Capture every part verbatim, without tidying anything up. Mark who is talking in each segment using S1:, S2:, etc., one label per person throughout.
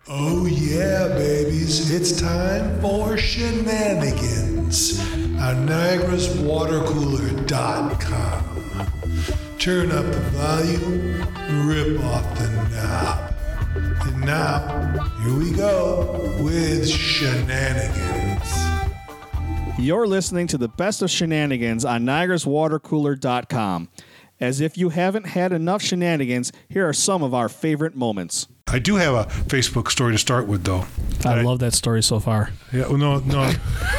S1: Oh yeah, babies, it's time for shenanigans on Niagara's Water Cooler dot com. Turn up the volume, rip off the knob. And now, here we go with shenanigans.
S2: You're listening to the best of shenanigans on Niagara's Water Cooler dot com. As if you haven't had enough shenanigans, here are some of our favorite moments.
S1: I do have a Facebook story to start with, though.
S3: I,
S1: I
S3: love that story so far.
S1: Yeah, well, no, no.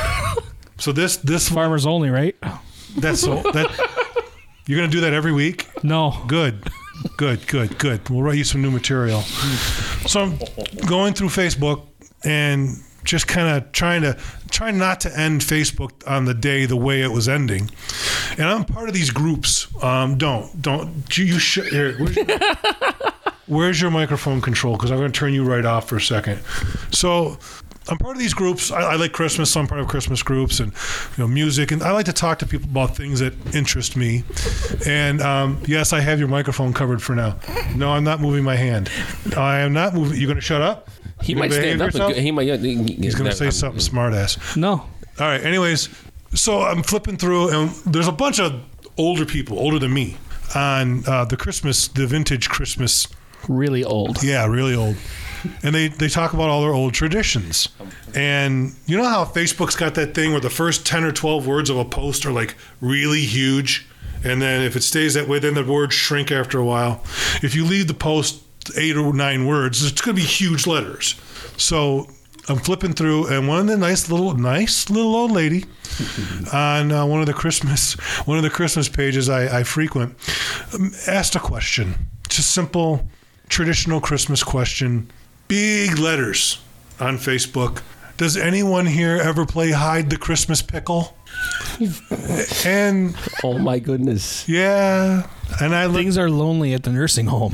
S1: So this, this
S3: Farmers only, right?
S1: That's so that you're gonna do that every week.
S3: No.
S1: Good, good, good, good. We'll write you some new material. So I'm going through Facebook and just kind of trying to try not to end Facebook on the day the way it was ending. And I'm part of these groups. Um, don't, don't you? you sh- here, where's, your, where's your microphone control? Because I'm going to turn you right off for a second. So I'm part of these groups. I, I like Christmas, so I'm part of Christmas groups and you know music, and I like to talk to people about things that interest me. And um, yes, I have your microphone covered for now. No, I'm not moving my hand. I am not moving. You going to shut up?
S4: He might stand up. And, he might. He,
S1: He's going to say I'm, something smart ass.
S3: No.
S1: All right. Anyways, so I'm flipping through, and there's a bunch of older people, older than me, on uh, the Christmas, the vintage Christmas.
S3: Really old.
S1: Yeah, really old. And they, they talk about all their old traditions. And you know how Facebook's got that thing where the first ten or twelve words of a post are like really huge? And then if it stays that way, then the words shrink after a while. If you leave the post eight or nine words, it's going to be huge letters. So I'm flipping through, and one of the nice little, nice little old lady on uh, one of the Christmas, one of the Christmas pages I, I frequent, um, asked a question. Just simple, traditional Christmas question. Big letters on Facebook. Does anyone here ever play Hide the Christmas Pickle? And
S4: oh my goodness.
S1: Yeah. And I
S3: Things look, are lonely at the nursing home.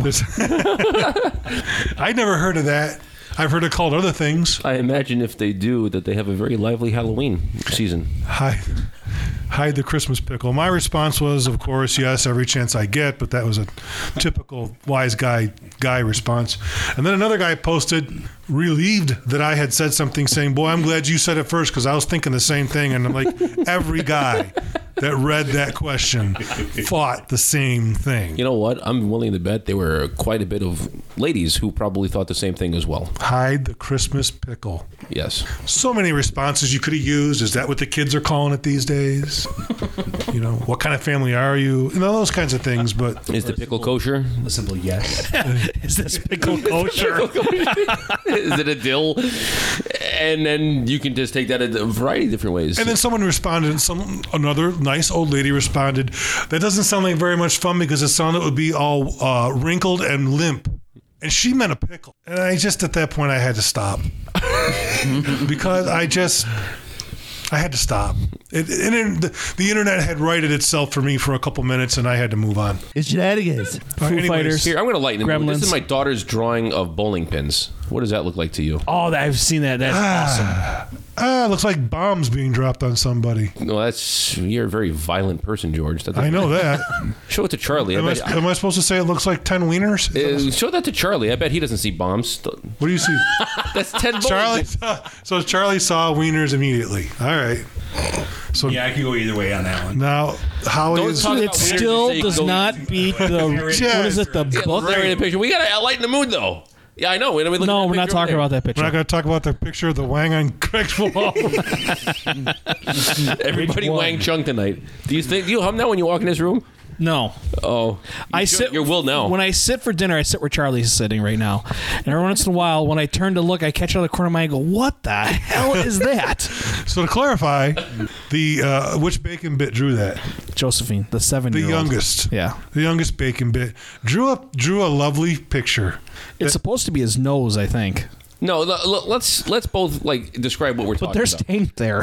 S1: I never heard of that. I've heard it called other things.
S4: I imagine if they do, that they have a very lively Halloween season.
S1: Hide, hide the Christmas pickle. My response was, of course, yes, every chance I get, but that was a typical wise guy guy response. And then another guy posted, relieved that I had said something, saying, boy, I'm glad you said it first because I was thinking the same thing. And I'm like, every guy that read that question thought the same thing.
S4: You know what? I'm willing to bet there were quite a bit of ladies who probably thought the same thing as well.
S1: Hide the Christmas pickle.
S4: Yes.
S1: So many responses you could have used. Is that what the kids are calling it these days? You know, what kind of family are you? You know, those kinds of things. But
S4: is the pickle kosher?
S5: A simple yes.
S3: Is this pickle kosher?
S4: Is it a dill? And then you can just take that a variety of different ways.
S1: And then someone responded, some another nice old lady responded, that doesn't sound like very much fun because it sounded it would be all uh, wrinkled and limp. And she meant a pickle. And I just, at that point, I had to stop. Because I just, I had to stop. It, it, it, the, the internet had righted itself for me for a couple minutes, and I had to move on.
S5: It's shenanigans.
S3: Foo anyways, Fighters.
S4: Here, I'm going to lighten the mood.
S3: Gremlins.
S4: This is my daughter's drawing of bowling pins. What does that look like to you?
S3: Oh, I've seen that. That's
S1: ah,
S3: awesome.
S1: Ah, it looks like bombs being dropped on somebody.
S4: No, that's you're a very violent person, George. That
S1: I know that.
S4: Show it to Charlie.
S1: Am I,
S4: bet,
S1: am I supposed to say it looks like ten wieners?
S4: Uh, show that to Charlie. I bet he doesn't see bombs.
S1: What do you see?
S4: That's ten.
S1: Charlie. Saw, so Charlie saw wieners immediately. All right. So
S5: yeah, I can go either way on that one.
S1: Now, how
S4: Don't
S1: is
S4: talk
S3: it?
S4: about
S3: Still
S4: wieners
S3: does not beat the.
S1: Yeah.
S3: What is it? The
S4: Yeah,
S3: book.
S4: right in the picture. We got to lighten the mood, though. Yeah, I know. We, we
S3: No, we're not talking about that picture.
S1: We're not going to talk about the picture of the Wang on Craig's wall.
S4: Everybody Wang Chung tonight. Do you think do you hum that when you walk in this room?
S3: No.
S4: Oh,
S3: I
S4: should,
S3: sit.
S4: You will now.
S3: When I sit for dinner, I sit where Charlie's sitting right now, and every once in a while, when I turn to look, I catch out of the corner of my eye and go, "What the hell is that?"
S1: So to clarify, the uh, which bacon bit drew that?
S3: Josephine, the
S1: The
S3: seven-year-old.
S1: youngest.
S3: Yeah.
S1: The youngest bacon bit drew up drew a lovely picture.
S3: It's supposed to be his nose, I think.
S4: No, l- l- let's let's both like describe what we're
S3: But
S4: talking
S3: there's
S4: about.
S3: taint there.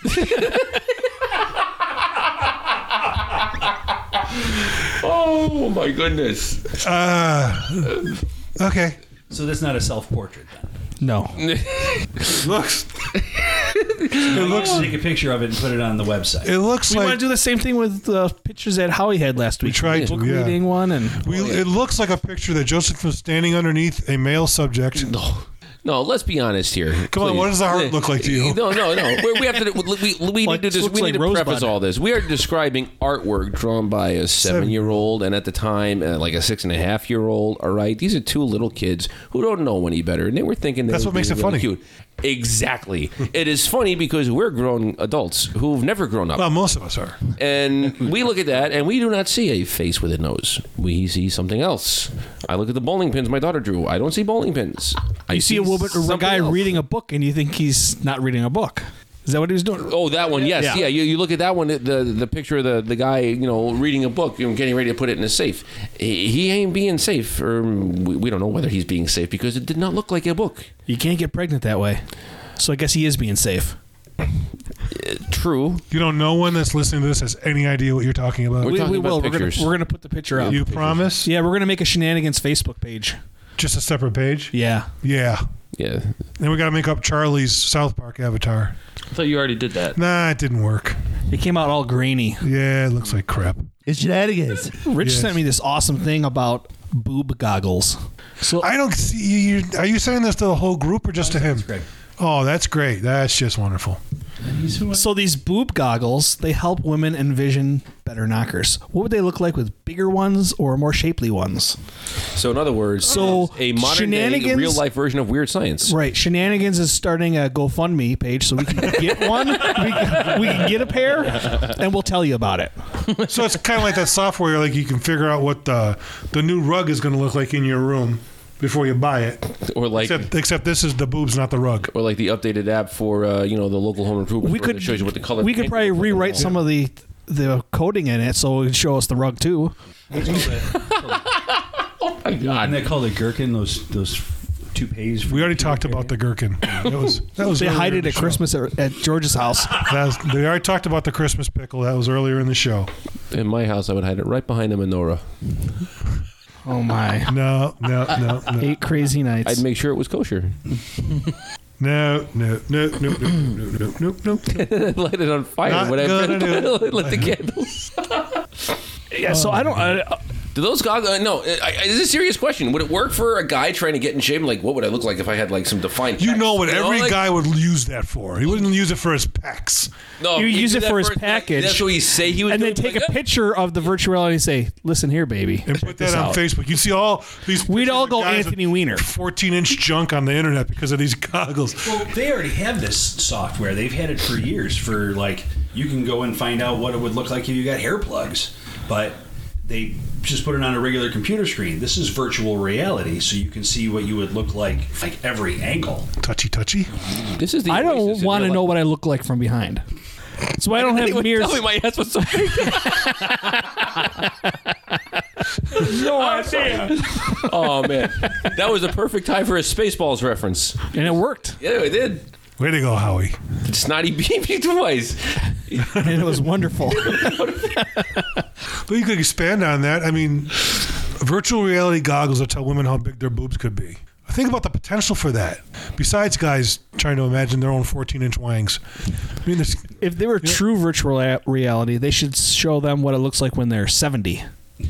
S4: Oh my goodness!
S1: Uh, okay.
S5: So that's not a self-portrait then?
S3: No.
S1: It looks.
S5: It
S1: it
S5: looks.
S1: looks.
S5: Take a picture of it and put it on the website.
S1: It looks
S3: We
S1: like.
S3: want to do the same thing with the pictures that Howie had last week.
S1: We tried
S3: The
S1: to,
S3: book
S1: yeah.
S3: reading one, and
S1: we, it looks like a picture that Joseph was standing underneath a male subject.
S4: No. No, let's be honest here.
S1: Come on,
S4: please.
S1: what does the heart look like to you?
S4: No, no, no. We, we have to. We, we
S3: Like,
S4: need to. Just,
S3: looks
S4: we
S3: like
S4: need to
S3: Rosebud.
S4: preface all this. We are describing artwork drawn by a seven-year-old, and at the time, uh, like a six and a half-year-old. All right, these are two little kids who don't know any better, and they were thinking they
S1: That's
S4: were
S1: what makes
S4: being
S1: it
S4: really
S1: funny.
S4: Cute. Exactly. It is funny because we're grown adults who've never grown up.
S1: Well, most of us are.
S4: And we look at that, and we do not see a face with a nose. We see something else. I look at the bowling pins my daughter drew. I don't see bowling pins. I
S3: You see a woman, a
S4: something
S3: guy
S4: else.
S3: reading a book, and you think he's not reading a book. Is that what he was doing?
S4: Oh, that one, yes,
S3: Yeah.
S4: yeah. You, you look at that one, the the picture of the, the guy, you know, reading a book, you know, getting ready to put it in a safe. He, he ain't being safe, or we, we don't know whether he's being safe because it did not look like a book.
S3: You can't get pregnant that way. So I guess he is being safe.
S4: Uh, true.
S1: You don't know one that's listening to this has any idea what you're talking about.
S4: We're
S3: We,
S4: talking
S3: we
S4: about
S3: will. We're gonna,
S4: pictures.
S3: we're gonna put the picture up.
S1: You promise?
S3: Yeah, we're gonna make a Shenanigans Facebook page.
S1: Just a separate page?
S3: Yeah.
S1: Yeah.
S4: Yeah.
S1: Then we got to make up Charlie's South Park avatar.
S6: I thought you already did that.
S1: Nah, it didn't work.
S3: It came out all grainy.
S1: Yeah, it looks like crap.
S7: It's shenanigans.
S3: Rich
S1: Yes.
S3: sent me this awesome thing about boob goggles. So
S1: I don't see you. you- Are you sending this to the whole group or just to him?
S5: Greg.
S1: Oh, that's great. That's just wonderful.
S3: So these boob goggles, they help women envision better knockers. What would they look like with bigger ones or more shapely ones?
S4: So in other words,
S3: So,
S4: a modern day
S3: Shenanigans-
S4: real life version of Weird Science.
S3: Right. Shenanigans is starting a GoFundMe page so we can get one. We can, we can get a pair, and we'll tell you about it.
S1: So it's kind of like that software, like you can figure out what the the new rug is going to look like in your room before you buy it.
S4: Or like
S1: Except, except this is the boobs, not the rug.
S4: or like the updated app for uh, you know, the local home improvement
S3: We
S4: store that
S3: could
S4: shows you what the color
S3: We could
S4: paint
S3: probably
S4: looks like on the
S3: rewrite
S4: wall.
S3: some of the the coding in it so it would show us the rug too.
S4: Oh my god.
S5: And they call it gherkin, those those toupees.
S1: We already talked about the gherkin. That was that was
S3: They
S1: earlier
S3: hide
S1: in
S3: it
S1: the
S3: at
S1: show.
S3: Christmas at, at George's house.
S1: That was, they already talked about the Christmas pickle. That was earlier in the show.
S4: In my house, I would hide it right behind a menorah.
S3: Oh my!
S1: No, no, no, no,
S3: Eight crazy nights.
S4: I'd make sure it was kosher.
S1: no, no, no, no, no, no, no, no, no.
S4: Light it on fire.
S1: Not
S4: When I
S1: gonna do it.
S4: lit the candles.
S3: yeah. So I don't. I,
S4: Do those goggles? Uh, no, I, I, this is a serious question. Would it work for a guy trying to get in shape? Like, what would I look like if I had like some defined?
S1: You
S4: pecs?
S1: know what every
S4: like-
S1: guy would use that for. He wouldn't use it for his pecs.
S4: No,
S3: You
S4: he'd
S3: use
S4: do
S3: it
S4: that
S3: for his
S4: like,
S3: package.
S4: That's what he say he would.
S3: and
S4: do
S3: then
S4: it,
S3: take
S4: like,
S3: a picture of the virtual reality and say, "Listen here, baby."
S1: And put that on Facebook. You see all these.
S3: We'd
S1: pictures
S3: all
S1: of
S3: go
S1: guys
S3: Anthony
S1: with
S3: Weiner.
S1: fourteen inch junk on the internet because of these goggles.
S5: Well, they already have this software. They've had it for years. For like, you can go and find out what it would look like if you got hair plugs, but they just put it on a regular computer screen. This is virtual reality, so you can see what you would look like, like every angle.
S1: Touchy, touchy.
S4: This is the.
S3: I don't
S4: Oasis in
S3: want to
S4: real
S3: know
S4: life.
S3: what I look like from behind. So I don't have
S4: Anyone
S3: mirrors.
S4: Tell me my ass was so big.
S3: No idea.
S4: Oh man, that was a perfect time for a Spaceballs reference.
S3: And it worked.
S4: Yeah, it did.
S1: Way to go, Howie.
S4: Snotty baby twice.
S3: And it was wonderful.
S1: But you could expand on that. I mean, virtual reality goggles that tell women how big their boobs could be. Think about the potential for that. Besides guys trying to imagine their own fourteen inch wangs. I mean, there's,
S3: If they were true virtual a- reality, they should show them what it looks like when they're seventy.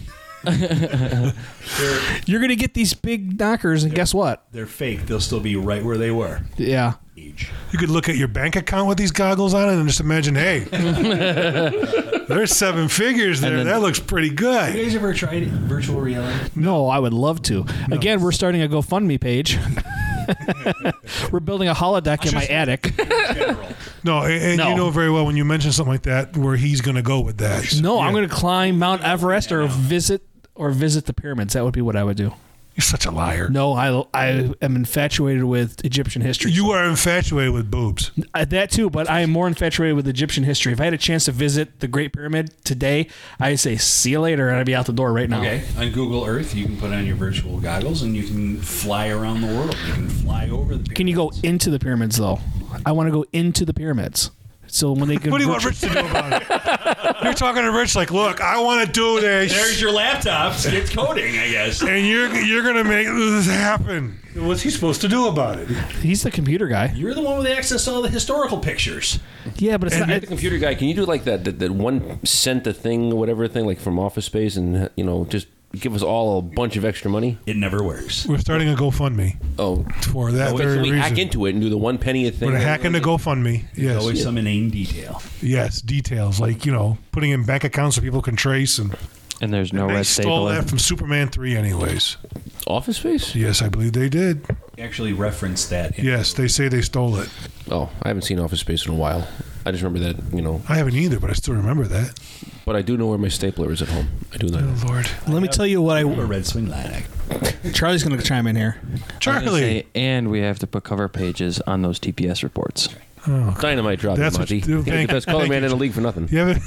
S3: You're going to get these big knockers, and guess what?
S5: They're fake. They'll still be right where they were.
S3: Yeah.
S5: Age.
S1: you could look at your bank account with these goggles on it and just imagine, hey, there's seven figures there.
S3: then-
S1: that looks pretty
S5: You
S1: good.
S5: guys ever tried virtual reality?
S3: No, I would love to. Again, we're starting a GoFundMe page. We're building a holodeck in my attic.
S1: No, and, and
S3: No.
S1: you know very well when you mention something like that where he's going to go with that.
S3: No,
S1: Yeah.
S3: I'm going to climb Mount Everest or visit or visit the pyramids. That would be what I would do.
S1: You're such a liar.
S3: No, I I am infatuated with Egyptian history.
S1: You are infatuated with boobs.
S3: Uh, that too, but I am more infatuated with Egyptian history. If I had a chance to visit the Great Pyramid today, I'd say see you later, and I'd be out the door right now.
S5: Okay. On Google Earth, you can put on your virtual goggles and you can fly around the world. You can fly over the.
S3: Can you go into the pyramids though? I want to go into the pyramids. So when they
S1: What do you want Rich to do about it? You're talking to Rich like, look, I want to do this.
S5: There's your laptop. It's coding, I guess.
S1: and you're you're gonna make this happen. What's he supposed to do about it?
S3: he's the computer guy.
S5: You're the one with access to all the historical pictures.
S3: Yeah, but it's
S1: And
S3: not.
S4: You're the computer guy. Can you do like that, that that one cent a thing, whatever thing, like from Office Space, and you know just give us all a bunch of extra money?
S5: It never works.
S1: We're starting a GoFundMe
S4: Oh,
S1: for that
S4: oh
S1: very
S4: so we
S1: reason.
S4: hack into it and do the one penny a thing.
S1: We're gonna hack into GoFundMe. Yes,
S5: Always some inane detail.
S1: yes, details like you know putting in bank accounts so people can trace and.
S6: And there's no
S1: and they
S6: red
S1: stole
S6: stapler.
S1: that from Superman three, anyways.
S4: Office Space?
S1: Yes, I believe they did.
S5: Actually referenced that. In
S1: Yes, they say they stole it.
S4: Oh, I haven't seen Office Space in a while. I just remember that, you know.
S1: I haven't either, but I still remember that.
S4: But I do know where my stapler is at home. I do know.
S1: Oh Lord,
S3: Let me tell you what I.
S5: a red swing line.
S3: Charlie's going to chime in here.
S6: I was gonna
S1: Charlie.
S6: say, and we have to put cover pages on those T P S reports.
S1: Oh,
S4: Dynamite drop,
S1: That's what
S4: Monty.
S1: you do.
S4: You're the
S1: Thank-
S4: best color
S1: thank
S4: man
S1: you.
S4: in the league for nothing.
S1: you haven't.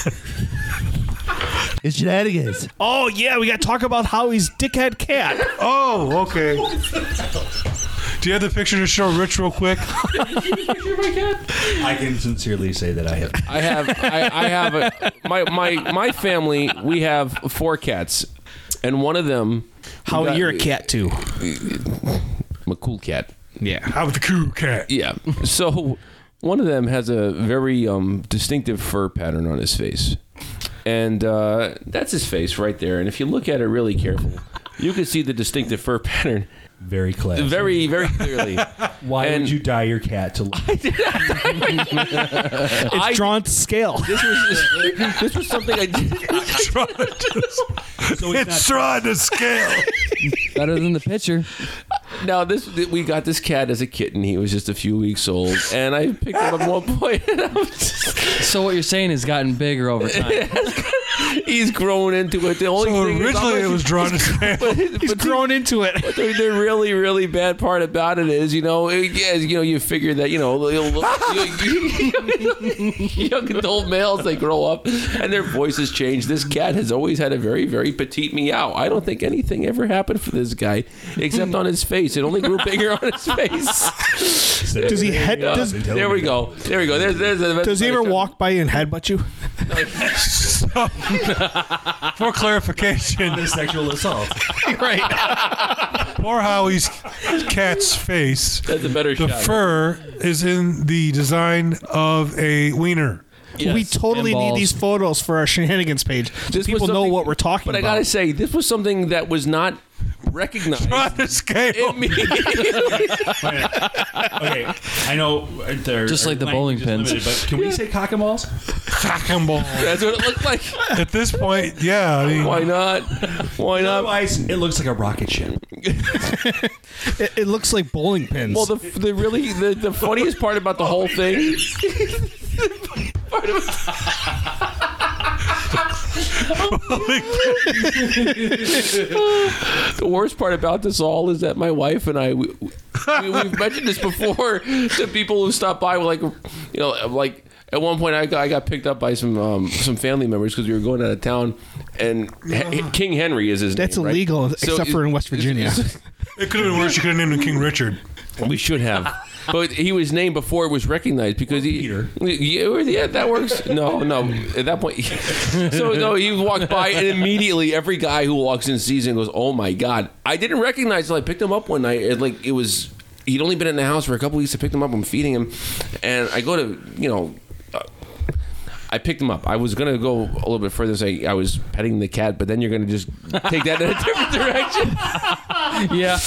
S7: It's shenanigans.
S3: Oh, yeah, we got to talk about Howie's dickhead cat.
S1: Oh, okay. Do you have the picture to show Rich real quick?
S5: I can sincerely say that I have.
S4: I have, I, I have a, my my my family. We have four cats, and one of them.
S3: Howie,
S4: got-
S3: you're a cat, too.
S4: I'm a cool cat.
S3: Yeah.
S1: How about the cool cat?
S4: Yeah. So one of them has a very um, distinctive fur pattern on his face. And uh, that's his face right there. And if you look at it really careful, you can see the distinctive fur pattern
S5: Very classy.
S4: very, very clearly.
S5: Why
S4: and-
S5: would you dye your cat to look?
S3: It's
S4: I-
S3: drawn to scale.
S4: This was this was something I did.
S5: So
S1: It's drawn to scale.
S6: Better than the picture.
S4: Now this we got this cat as a kitten. He was just a few weeks old, and I picked him up at one point. And I was just,
S6: So what you're saying has gotten bigger over time.
S4: he's grown into it. The only
S1: So
S4: thing is,
S1: originally
S4: I'm
S1: it was drawn to scale.
S4: but,
S3: He's
S4: but
S3: grown into it.
S4: the, the really, really bad part about it is, you know, it- yeah, you know, you figure that, you know, you- young adult males, they grow up and their voices change. This cat has always had a very, very petite meow. I don't think anything ever happened for this guy except on his face. It only grew bigger on his face.
S3: Does he head?
S4: Yeah.
S3: Does,
S4: There we go. There we go. There's, there's a,
S3: does he ever walk by you and headbutt you?
S1: For clarification,
S5: Sexual assault.
S3: Right.
S1: poor Howie's cat's face,
S4: That's a better
S1: the
S4: shot.
S1: fur is in the design of a wiener.
S4: Yes.
S3: We totally
S6: And
S3: need
S6: balls.
S3: these photos for our shenanigans page. So
S4: This was
S3: people know
S4: something-
S3: what we're talking
S4: But I
S3: about.
S4: gotta say, this was something that was not recognized.
S1: Drawn to scale.
S4: immediately.
S5: Okay, I know they're
S6: Just like the
S5: our
S6: bowling
S5: language is
S6: pins.
S5: limited, but can we say cock and balls?
S1: Cock and ball.
S4: That's what it looked like.
S1: At this point, yeah. I mean,
S4: Why not? Why not?
S5: Otherwise, it looks like a rocket ship.
S3: it, it looks like bowling pins.
S4: Well, the the really the, the funniest part about the whole thing. part of, the worst part about this all is that my wife and I, we, we, we've mentioned this before to people who stop by. We're like, you know, like at one point I got, I got picked up by some um, some family members because we were going out of town, and He- King Henry is his
S3: That's
S4: name, right?
S3: illegal,
S4: So
S3: except for in West Virginia.
S1: it could have been worse. You could have named him King Richard.
S4: We should have. But he was named before it was recognized because he.
S5: Peter.
S4: Yeah, yeah, that works. No, no. At that point. So, no, he walked by and immediately every guy who walks in sees him goes, oh my God. I didn't recognize until I picked him up one night. And like, it was. He'd only been in the house for a couple weeks. I picked him up. I'm feeding him. And I go to, you know. Uh, I picked him up. I was going to go a little bit further and say I was petting the cat, but then you're going to just take that in a different direction.
S6: Yeah.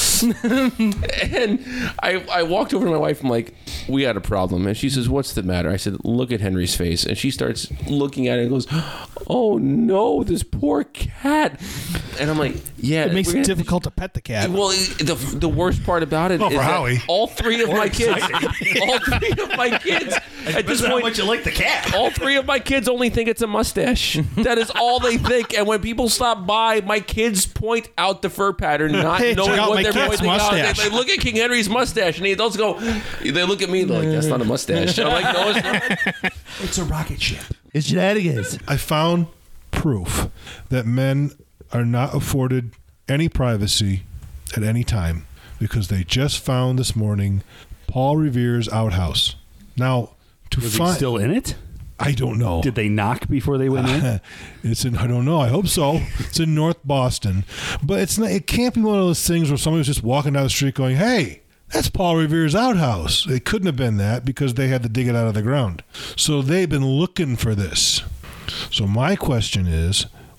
S4: And I, I walked over to my wife. I'm like, we had a problem. And she says, what's the matter? I said, look at Henry's face. And she starts looking at it and goes, oh no, this poor cat. And I'm like, yeah.
S3: It makes
S4: we're
S3: it
S4: gonna-
S3: difficult to pet the cat.
S4: Well, the the worst part about it
S1: Oh,
S4: is
S1: for
S4: that
S1: Howie.
S4: all three of my kids, all three of my kids, at this
S5: Depends on how
S4: point,
S5: much you like the cat.
S4: all three of my kids only think it's a mustache. That is all they think. And when people stop by, my kids point out the fur pattern, not
S3: Hey, check
S4: knowing
S3: out
S4: what
S3: my
S4: they're
S3: cat's
S4: pointing out. They,
S3: mustache.
S4: they look at King Henry's mustache, and the adults go, they look at me, they're like, that's not a mustache. I'm like, no, it's not.
S5: It's a rocket ship.
S7: It's shenanigans.
S1: I found proof that men are not afforded any privacy at any time because they just found this morning Paul Revere's outhouse. Now, to
S5: Was he
S1: find,
S5: still in it?
S1: I don't know.
S5: Did they knock before they went in?
S1: It's in. I don't know. I hope so. It's in North Boston, but it's not. It can't be one of those things where somebody was just walking down the street going, "Hey, that's Paul Revere's outhouse." It couldn't have been that because they had to dig it out of the ground. So they've been looking for this. So my question is,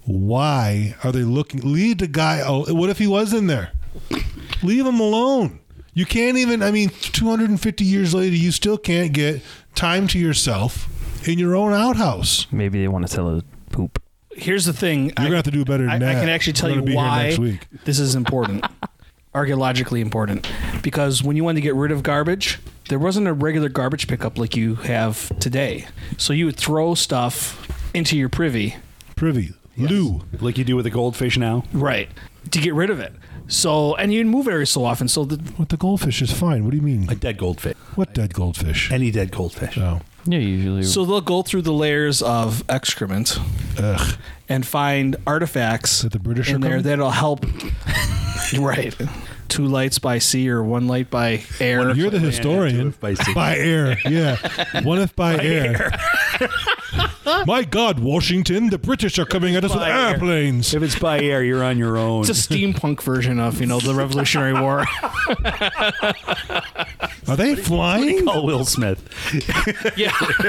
S1: Why are they looking? Leave the guy. Oh, what if he was in there? Leave him alone. You can't even. I mean, two hundred fifty years later, you still can't get time to yourself in your own outhouse.
S6: Maybe they want to sell his poop.
S2: Here's the thing.
S1: You're gonna have to do better than
S2: I,
S1: that.
S2: I can actually tell
S1: We're
S2: you
S1: gonna be here
S2: why
S1: next week.
S2: this is important. Archaeologically important. Because when you wanted to get rid of garbage, there wasn't a regular garbage pickup like you have today. So you would throw stuff into your privy.
S1: Privy. Lou.
S5: Like you do with a goldfish now.
S2: Right. To get rid of it. So, and you'd move it every so often. So the,
S1: What, the goldfish is fine. What do you mean?
S5: A dead goldfish.
S1: What dead goldfish?
S5: Any dead goldfish.
S1: Oh.
S6: Yeah, usually.
S2: so they'll go through the layers of excrement
S1: Ugh.
S2: and find artifacts
S1: That the British
S2: in
S1: are
S2: there
S1: coming?
S2: that'll help. Right. Two lights by sea or one light by air.
S1: You're the historian.
S5: By sea.
S1: By air, yeah. One if by, air. My God, Washington, the British are coming at us with
S5: By air.
S1: airplanes.
S5: If it's by air, you're on your own.
S2: It's a steampunk version of, you know, the Revolutionary War.
S1: Are they flying?
S5: Call Will Smith.
S2: Yeah.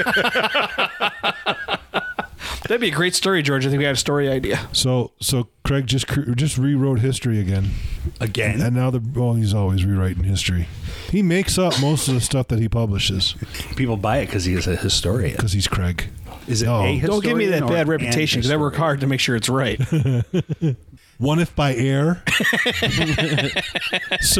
S2: That'd be a great story, George. I think we had a story idea.
S1: So, so Craig just cr- just rewrote history again,
S5: Again?
S1: and now the well, he's always rewriting history. He makes up most of the stuff that he publishes
S5: People buy it because he is a historian.
S1: because he's Craig.
S5: Is it
S1: Oh.
S5: a historian?
S2: Don't give me that
S5: or
S2: bad
S5: an
S2: reputation because I work
S5: historian?
S2: hard to make sure it's right.
S1: One if by air. so,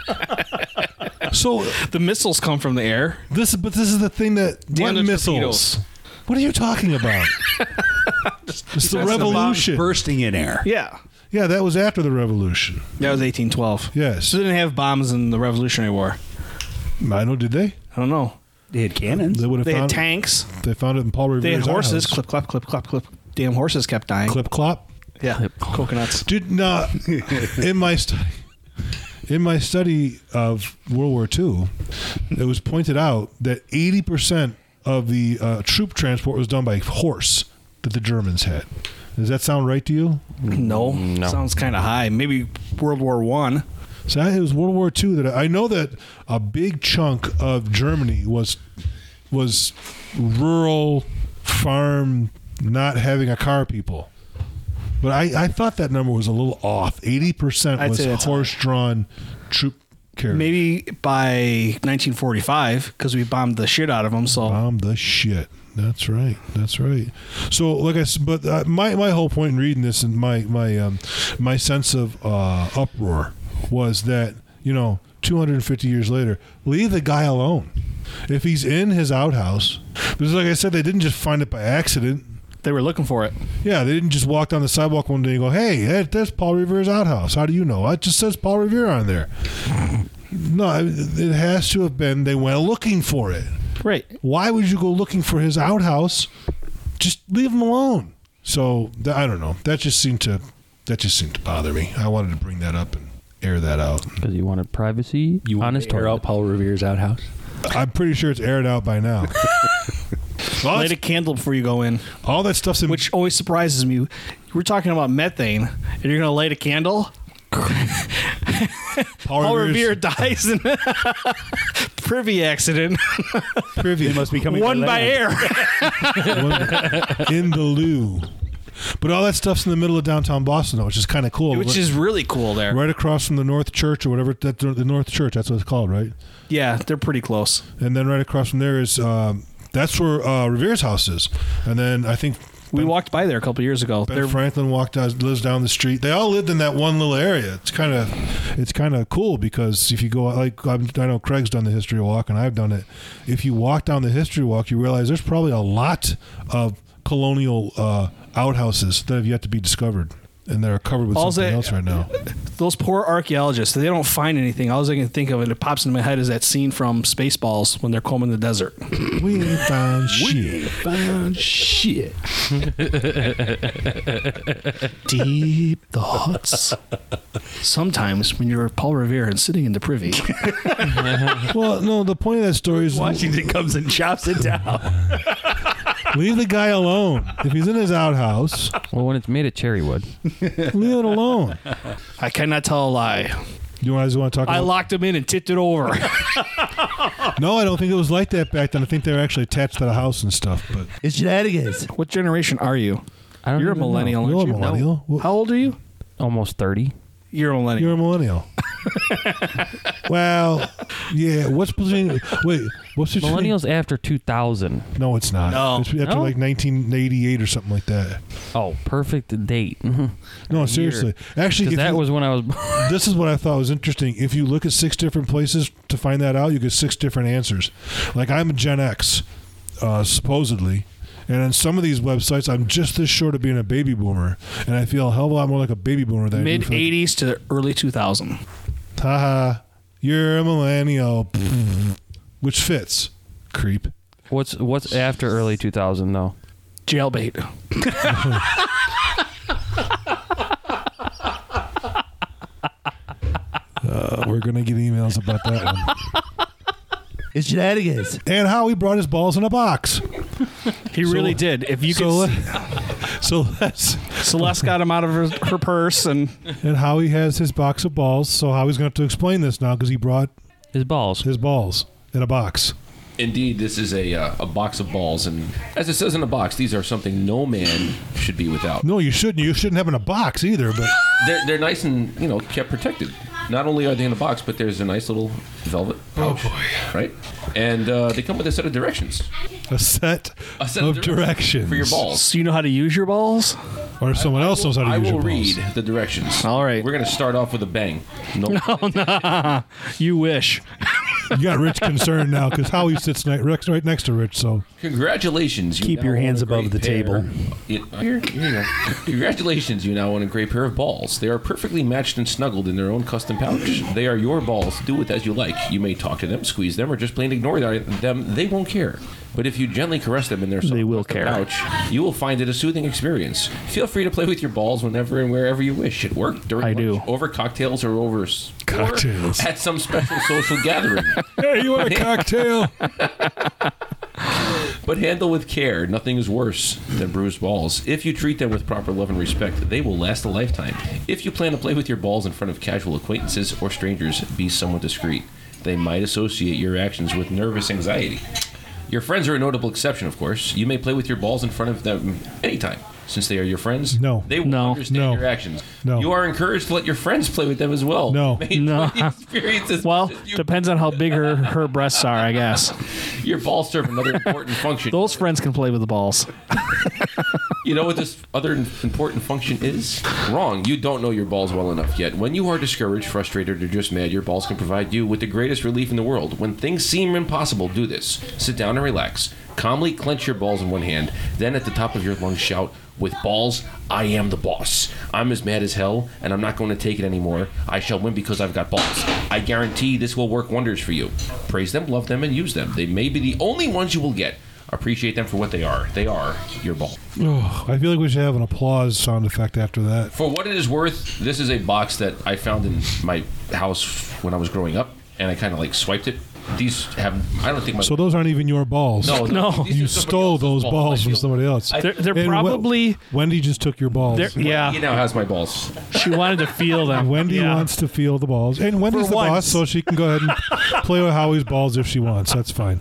S1: so
S2: The missiles come from the air.
S1: this, but this is the thing that
S2: Damn
S1: what
S2: the
S1: missiles?
S2: torpedoes.
S1: What are you talking about? It's the
S5: That's the bombs
S1: revolution.
S5: bursting in air.
S2: Yeah.
S1: Yeah, that was after the revolution.
S2: That was eighteen twelve.
S1: Yes.
S2: So they didn't have bombs in the Revolutionary War.
S1: I know. Did they?
S2: I don't know.
S5: They had cannons.
S1: They would have
S2: They had
S1: found.
S2: tanks.
S1: They found it in Paul
S2: They had
S1: Revere's
S2: horses.
S1: outhouse.
S2: Clip, clap, clip, clap, clip. Damn horses kept dying.
S1: Clip clop.
S2: Yeah. Coconuts.
S1: Dude, no. in my study, in my study of World War Two, it was pointed out that eighty percent of the uh, troop transport was done by horse that the Germans had. Does that sound right to you?
S2: No.
S6: No.
S2: Sounds kind of high. Maybe World War One.
S1: So it was World War Two that I know that a big chunk of Germany was was rural farm, not having a car people. But I, I thought that number was a little off. eighty percent
S2: I'd
S1: was
S2: say that's
S1: horse-drawn troop carriers.
S2: Maybe by nineteen forty-five because we bombed the shit out of them. So
S1: Bomb the shit. That's right. That's right. So, like I said, but uh, my my whole point in reading this and my my um, my sense of uh, uproar was that, you know, two hundred fifty years later, leave the guy alone. If he's in his outhouse, because like I said, they didn't just find it by accident.
S2: they were looking for it.
S1: Yeah, they didn't just walk down the sidewalk one day and go, "Hey, that- that's Paul Revere's outhouse." How do you know? It just says Paul Revere on there. No, it has to have been they went looking for it.
S2: Right.
S1: Why would you go looking for his outhouse? Just leave him alone. So th- I don't know. That just seemed to that just seemed to bother me. I wanted to bring that up and air that out.
S6: Because you wanted privacy
S5: You
S6: on
S5: want
S6: his
S5: to air
S6: toilet.
S5: out Paul Revere's outhouse?
S1: I'm pretty sure it's aired out by now. all,
S2: Light
S1: that's-
S2: a candle before you go in,
S1: all that stuff's in
S2: which always surprises me. We're talking about methane, and you're going to light a candle?
S1: Paul
S2: Paul
S1: Revere's
S2: Revere dies in a privy accident.
S1: privy
S5: They must be coming
S2: One by
S5: land.
S2: air.
S1: in the loo. But all that stuff's in the middle of downtown Boston, though, which is kind of cool.
S2: Which is really cool there.
S1: right across from the North Church or whatever. That the North Church, that's what it's called, right?
S2: Yeah, they're pretty close.
S1: And then right across from there is um, that's where uh, Revere's house is. And then I think
S2: We walked by there a couple years ago.
S1: Ben
S2: They're
S1: Franklin walked down, lives down the street. They all lived in that one little area. It's kind of, it's kind of cool because if you go like I'm, I know Craig's done the history walk and I've done it. If you walk down the history walk, you realize there's probably a lot of colonial uh, outhouses that have yet to be discovered, and they're covered with
S2: All
S1: something
S2: they-
S1: else right now.
S2: those poor archaeologists. They don't find anything. All I can think of, and it pops into my head, is that scene from Spaceballs when they're combing the desert.
S1: We ain't found shit.
S5: Found shit.
S2: Deep thoughts. Sometimes when you're Paul Revere and sitting in the privy,
S1: Well, no, the point of that story is
S5: Washington comes and chops it down.
S1: leave the guy alone. If he's in his outhouse,
S6: Well, when it's made of cherry wood.
S1: leave it alone.
S2: I cannot tell a lie.
S1: You guys want to talk
S2: I
S1: about?
S2: locked him in and tipped it over.
S1: No, I don't think it was like that back then. I think they were actually attached to the house and stuff. But
S7: It's shenanigans.
S2: What generation are you?
S6: I don't
S2: You're a
S6: even know.
S2: millennial,
S1: You're a
S2: aren't you?
S1: millennial. Well,
S2: How old are you?
S6: Almost thirty.
S2: You're a millennial.
S1: You're a millennial. Well, yeah. What's between? Wait, what's between?
S6: Millennials after two thousand.
S1: No, it's not.
S2: No.
S1: It's after
S6: No?
S1: like nineteen eighty-eight or something like that.
S6: Oh, perfect date.
S1: No, seriously. Actually, if
S6: that
S1: you-
S6: was when I was.
S1: this is what I thought was interesting. If you look at six different places to find that out, you get six different answers. Like I'm a Gen X, uh, supposedly. And on some of these websites, I'm just this short of being a baby boomer. And I feel a hell of a lot more like a baby boomer than I do
S2: Mid
S1: for like,
S2: eighties to early two thousand.
S1: haha, you're a millennial. Which fits. Creep.
S6: What's what's after early two thousand though?
S2: Jailbait.
S1: Uh, we're going to get emails about that one.
S7: It's shenanigans.
S1: And how he brought his balls in a box.
S2: He
S1: So-
S2: really did. If you
S1: so,
S2: could,
S1: let,
S2: see,
S1: so let's
S2: Celeste got him out of her, her purse, and
S1: and Howie has his box of balls. So Howie's going to have to explain this now because he brought
S6: His balls.
S1: his balls in a box.
S4: Indeed, this is a uh, a box of balls, and as it says in the box, these are something no man should be without.
S1: No, you shouldn't. You shouldn't have in a box either. But
S4: They're they're nice and you know kept protected. Not only are they in a box, but there's a nice little velvet pouch, right? And uh, they come with a set of directions.
S1: a set,
S4: A set
S1: of directions
S4: for your balls.
S2: so you know how to use your balls.
S1: or someone else knows how to
S4: I
S1: use
S4: will
S1: your
S4: read
S1: balls.
S4: the directions.
S2: All right.
S4: We're going to start off with a bang. No.
S2: You wish.
S1: You got Rich concerned now because Howie sits ne- right right next to Rich. So
S4: Congratulations. You
S7: Keep
S4: now
S7: your
S4: own
S7: hands
S4: a
S7: above
S4: great
S7: the
S4: pair.
S7: table.
S4: You- Here, here you go. Congratulations. You now own a great pair of balls. They are perfectly matched and snuggled in their own custom pouch. They are your balls. Do with as you like. You may talk to them, squeeze them, or just plain ignore them. They won't care. But if you gently caress them in their soft
S2: They will
S4: custom
S2: care.
S4: pouch, you will find it a soothing experience. Feel free to play with your balls whenever and wherever you wish. At work, during
S2: I
S4: lunch,
S2: do.
S4: over cocktails, or over s- or
S1: Cocktails.
S4: at some special social gathering.
S1: hey, you want a cocktail?
S4: But handle with care. Nothing is worse than bruised balls. If you treat them with proper love and respect, they will last a lifetime. If you plan to play with your balls in front of casual acquaintances or strangers, be somewhat discreet. They might associate your actions with nervous anxiety. Your friends are a notable exception, of course. You may play with your balls in front of them anytime. Since they are your friends,
S1: No.
S4: they will
S2: No.
S4: understand
S1: No.
S4: your actions.
S1: No.
S4: You are encouraged to let your friends play with them as well.
S1: No.
S4: May
S2: No.
S4: enjoy the experience as
S2: Well,
S4: much as you-
S2: depends on how big her, her breasts are, I guess.
S4: Your balls serve another important function.
S2: Those friends can play with the balls.
S4: You know what this other important function is? Wrong. You don't know your balls well enough yet. When you are discouraged, frustrated, or just mad, your balls can provide you with the greatest relief in the world. When things seem impossible, do this. Sit down and relax. Calmly clench your balls in one hand. Then at the top of your lungs shout, "With balls, I am the boss. I'm as mad as hell, and I'm not going to take it anymore. I shall win because I've got balls. I guarantee this will work wonders for you." Praise them, love them, and use them. They may be the only ones you will get. Appreciate them for what they are. They are your ball.
S1: Oh, I feel like we should have an applause sound effect after that.
S4: For what it is worth, this is a box that I found in my house when I was growing up, and I kind of like swiped it. These have, I don't think my.
S1: So those aren't even your balls.
S4: no,
S2: No.
S4: these
S1: You
S4: are somebody
S1: stole
S4: else's
S1: those balls
S4: I
S1: from
S4: feel-
S1: somebody else.
S4: I-
S2: They're, they're
S1: And Wen-
S2: probably.
S1: Wendy just took your balls.
S2: They're,
S4: He
S2: yeah,
S4: now has my balls.
S2: she wanted to feel them.
S1: Wendy
S2: Yeah.
S1: wants to feel the balls, and Wendy's
S2: For
S1: the boss,
S2: once.
S1: so she can go ahead and play with Howie's balls if she wants. That's fine.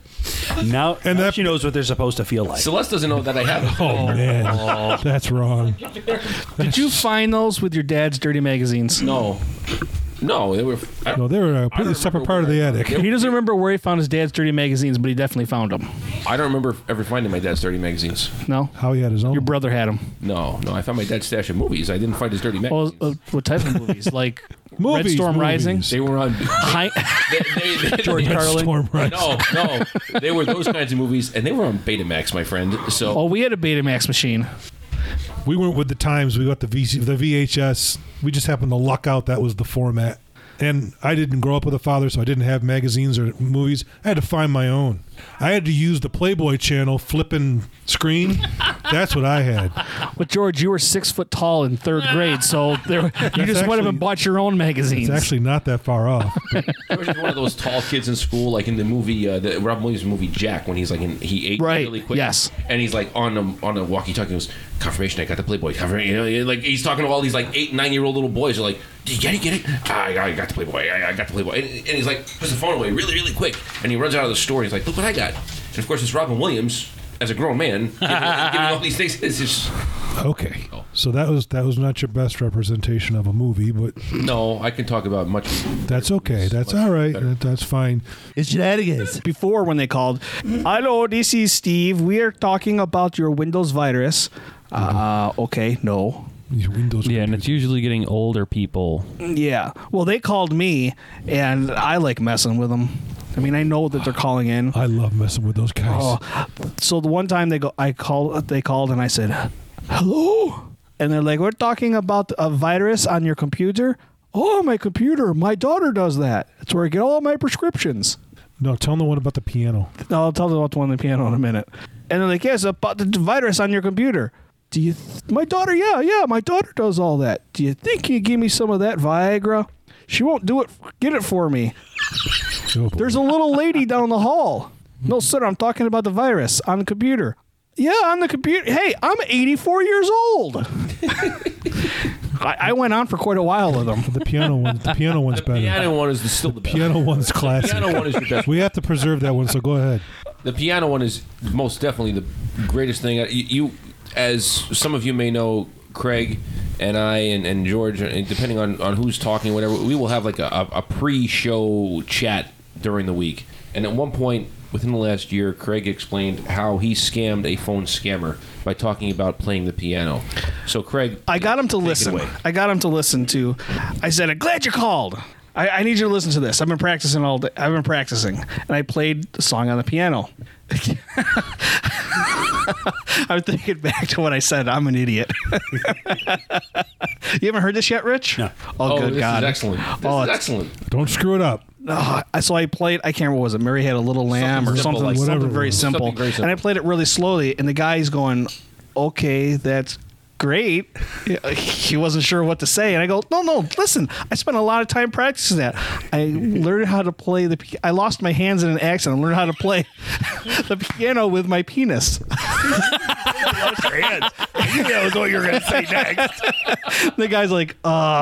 S5: Now,
S1: And
S5: now
S1: that-
S5: she knows what they're supposed to feel like.
S4: Celeste doesn't know that I have it.
S1: Oh man, that's wrong.
S2: Did you find those with your dad's dirty magazines?
S4: No, no, they were. I,
S1: No, they were a
S4: I
S1: completely
S4: don't
S1: separate
S4: remember
S1: part of the
S4: where-
S1: attic.
S2: He doesn't remember where he found his dad's dirty magazines, but he definitely found them.
S4: I don't remember ever finding my dad's dirty magazines.
S2: No?
S1: Howie had his own.
S2: Your brother had them.
S4: No, no, I found my dad's stash of movies. I didn't find his dirty
S2: Well,
S4: magazines.
S2: uh, what type of movies? Like
S1: Movies,
S2: Red Storm
S1: movies.
S2: Rising?
S4: They were on.
S2: Hi-
S4: They, they, they,
S2: George
S4: they-
S2: Carlin?
S1: Storm Rising.
S4: No, no, they were those kinds of movies, and they were on Betamax, my friend. So
S2: Oh, we had a Betamax machine.
S1: We went with the times. We got the V C, the V H S. We just happened to luck out that was the format. And I didn't grow up with a father, so I didn't have magazines or movies. I had to find my own. I had to use the Playboy channel flipping screen. That's what I had.
S2: But George, you were six foot tall in third grade, so there, you just went up
S1: actually-
S2: and bought your own magazines.
S1: It's actually not that far off.
S4: George is one of those tall kids in school, like in the movie, uh, the Robin Williams movie Jack, when he's like, in, he ate
S2: Right,
S4: really quick.
S2: yes.
S4: And he's like on a, on a walkie-talkie, he goes, "Confirmation, I got the Playboy." Confirmation, you know, like he's talking to all these like eight, nine-year-old little boys. They're like, "Did you get it? Get it? Ah, I, got, I got the Playboy. I, I got the Playboy." And, and he's like, puts the phone away really, really quick, and he runs out of the store. And he's like, "Look what I got!" And of course, it's Robin Williams as a grown man giving, giving all these things. It's just
S8: Okay. So that was that was not your best representation of a movie, but
S4: No, I can talk about much.
S8: that's okay. That's all right. That, that's fine.
S7: It's shenanigans.
S2: Before, when they called, hello, this is Steve. We are talking about your Windows virus. Uh, okay, no.
S8: Your Windows.
S6: Yeah, and it's usually getting older people.
S2: Yeah. Well, they called me, and I like messing with them. I mean, I know that they're calling in.
S8: I love messing with those guys.
S2: Oh, so the one time they go, I called. They called, and I said, "Hello," and they're like, "We're talking about a virus on your computer." Oh, my computer! My daughter does that. It's where I get all my prescriptions.
S8: No, tell them the one about the piano.
S2: I'll tell them about the one on the piano in a minute. And they're like, "Yes, about the virus on your computer." Do you? Th- my daughter, yeah, yeah, my daughter does all that. Do you think you give me some of that Viagra? She won't do it. Get it for me.
S8: Oh, boy.
S2: There's a little lady down the hall. No, sir, I'm talking about the virus on the computer. Yeah, on the computer. Hey, I'm eighty-four years old. I, I went on for quite a while with them.
S8: The piano one. The piano one's better.
S4: The piano one is the, still the best.
S8: Piano one's
S4: The
S8: classic.
S4: piano one is your best.
S8: We have to preserve that one, so go ahead.
S4: The piano one is most definitely the greatest thing. You, you as some of you may know, Craig and I and, and George, and depending on, on who's talking, whatever, we will have like a, a pre-show chat during the week. And at one point within the last year, Craig explained how he scammed a phone scammer by talking about playing the piano. So, Craig,
S2: I got him to
S4: take it
S2: listen.
S4: away.
S2: I got him to listen to. I said, "I'm glad you called. I, I need you to listen to this. I've been practicing all day. I've been practicing, and I played the song on the piano." I'm thinking back to what I said. I'm an idiot. You haven't heard this yet, Rich?
S5: No.
S2: Oh,
S4: Oh,
S2: good
S4: this
S2: God!
S4: is excellent. This
S2: Oh,
S4: is
S2: it's-
S4: excellent.
S8: Don't screw it up.
S2: Oh, so I played. I can't remember what was it. Mary had a little lamb
S4: Something
S2: or
S4: simple
S2: something.
S4: like-
S2: something
S8: Whatever it
S2: very
S8: was.
S2: simple.
S4: Something very simple.
S2: And I played it really slowly, and the guy's going, "Okay, that's great." He wasn't sure what to say, and I go, "No, no, listen. I spent a lot of time practicing that. I learned how to play the. pi- I lost my hands in an accident. I learned how to play the piano with my penis."
S5: That was what you were going to say next.
S2: The guy's like,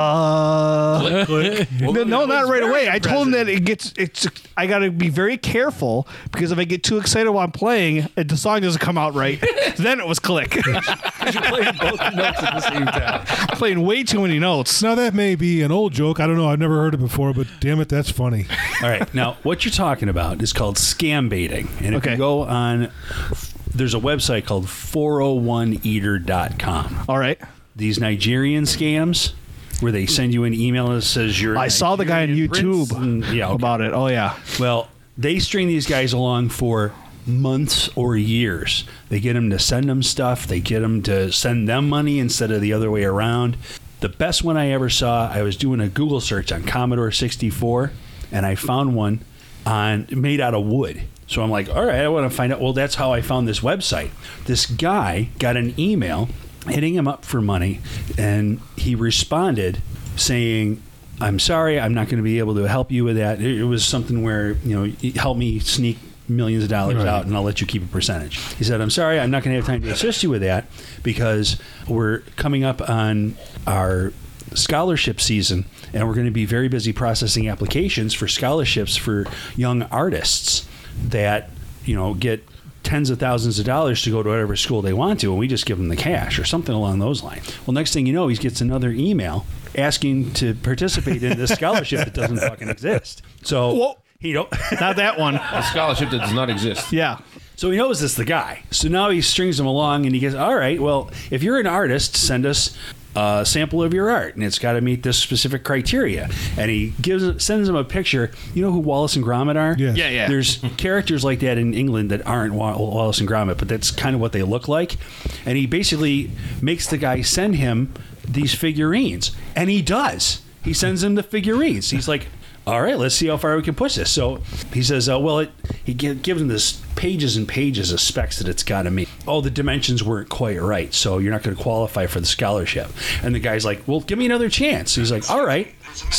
S2: "Uh." No, no, not right away. I told him that it gets. It's. I got to be very careful because if I get too excited while I'm playing, and the song doesn't come out right, then it was click.
S5: You're playing both notes at the same time.
S2: I'm playing way too many notes.
S8: Now that may be an old joke. I don't know. I've never heard it before, but damn it, that's funny.
S5: All right. Now, what you're talking about is called scam baiting. And if
S2: Okay.
S5: you go on, there's a website called four oh one eater dot com.
S2: All right.
S5: These Nigerian scams where they send you an email that says you're. a
S2: I saw the guy on
S5: Nigerian prince,
S2: YouTube
S5: and- yeah, okay.
S2: about it. Oh yeah.
S5: Well, they string these guys along for months or years. They get them to send them stuff. They get them to send them money instead of the other way around. The best one I ever saw, I was doing a Google search on Commodore sixty-four, and I found one on made out of wood. So I'm like, all right, I want to find out. Well, that's how I found this website. This guy got an email hitting him up for money, and he responded saying, "I'm sorry, I'm not going to be able to help you with that." It, it was something where, you know, help me sneak millions of dollars
S8: Right.
S5: out and I'll let you keep a percentage. He said, "I'm sorry, I'm not going to have time to assist you with that because we're coming up on our scholarship season and we're going to be very busy processing applications for scholarships for young artists that, you know, get tens of thousands of dollars to go to whatever school they want to, and we just give them the cash," or something along those lines. Well, next thing you know, he gets another email asking to participate in this scholarship that doesn't fucking exist. So,
S2: Whoa.
S5: he don't.
S2: Not that one.
S4: A scholarship that does not exist.
S2: Yeah.
S5: So he knows this the guy. So now he strings him along, and he goes, "All right, well, if you're an artist, send us a sample of your art, and it's got to meet this specific criteria." And he gives sends him a picture. You know who Wallace and Gromit are?
S8: Yes.
S2: Yeah, yeah.
S5: There's characters like that in England that aren't Wa- Wallace and Gromit, but that's kind of what they look like. And he basically makes the guy send him these figurines, and he does. He sends him the figurines. He's like, "All right, let's see how far we can push this." So he says, uh, well, it, he gi- gives him this pages and pages of specs that it's got to meet. Oh, the dimensions weren't quite right, so you're not going to qualify for the scholarship. And the guy's like, "Well, give me another chance." He's like, "All right."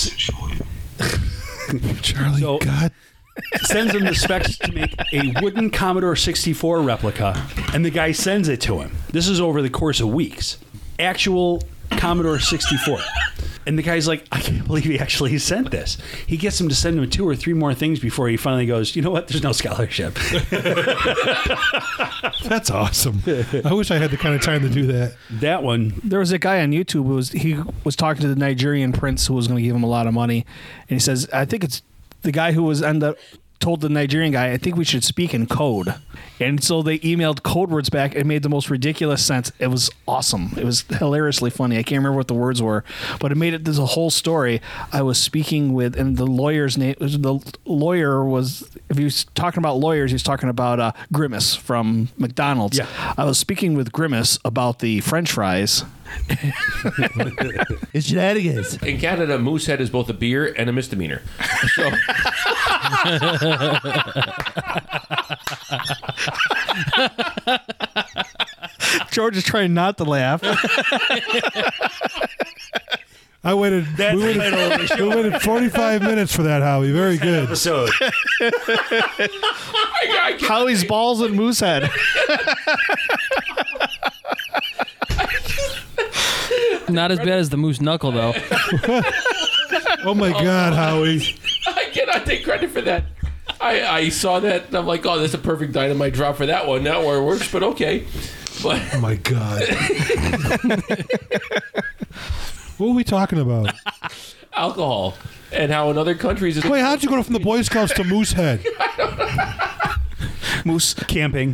S8: Charlie,
S5: So-
S8: God.
S5: Sends him the specs to make a wooden Commodore sixty-four replica, and the guy sends it to him. This is over the course of weeks. Actual Commodore sixty-four. And the guy's like, I can't believe he actually sent this. He gets him to send him two or three more things before he finally goes, you know what? There's no scholarship.
S8: That's awesome. I wish I had the kind of time to do that.
S5: That one.
S2: There was a guy on YouTube who was he was talking to the Nigerian prince who was going to give him a lot of money, and he says, I think it's the guy who was end up told the Nigerian guy, I think we should speak in code. And so they emailed code words back. It made the most ridiculous sense. It was awesome. It was hilariously funny. I can't remember what the words were, but it made it, there's a whole story. I was speaking with, and the lawyer's name, the lawyer was, if he was talking about lawyers, he was talking about uh, Grimace from McDonald's.
S5: Yeah.
S2: I was speaking with Grimace about the French fries.
S7: It's shenanigans.
S4: In Canada, Moosehead is both a beer and a misdemeanor. So.
S2: George is trying not to laugh.
S8: I waited.
S5: That's
S8: we,
S5: the
S8: waited
S5: title of the show.
S8: we waited forty-five minutes for that, Howie. Very good.
S5: Episode.
S2: Howie's balls and Moosehead.
S3: Not as bad as the moose knuckle, though.
S8: Oh my God, Howie!
S4: I cannot take credit for that. I, I saw that and I'm like, oh, that's a perfect dynamite drop for that one. Not where it works, but okay. But
S8: Oh my God! What were we talking about?
S4: alcohol and how in other countries. It's
S8: Wait, how'd you go from the Boy Scouts to Moosehead?
S5: Moose camping.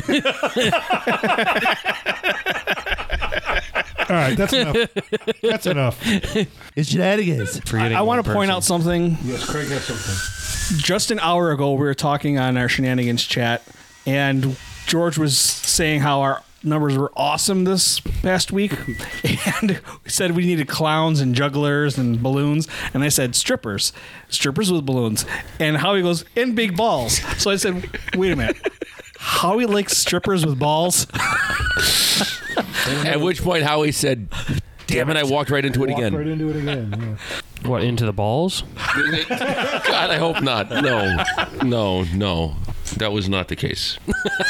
S8: All right, that's enough. That's enough.
S7: It's shenanigans.
S2: I, I want to point out something.
S8: Yes, Craig has something.
S2: Just an hour ago, we were talking on our shenanigans chat, and George was saying how our numbers were awesome this past week, and we said we needed clowns and jugglers and balloons, and I said strippers, strippers with balloons, and Howie goes, and big balls. So I said, wait a minute, Howie likes strippers with balls?
S4: At which point Howie said, damn it, I walked right into it
S8: Walk
S4: again.
S8: right into it again. Yeah.
S3: What, into the balls?
S4: God, I hope not. No, no, no. That was not the case.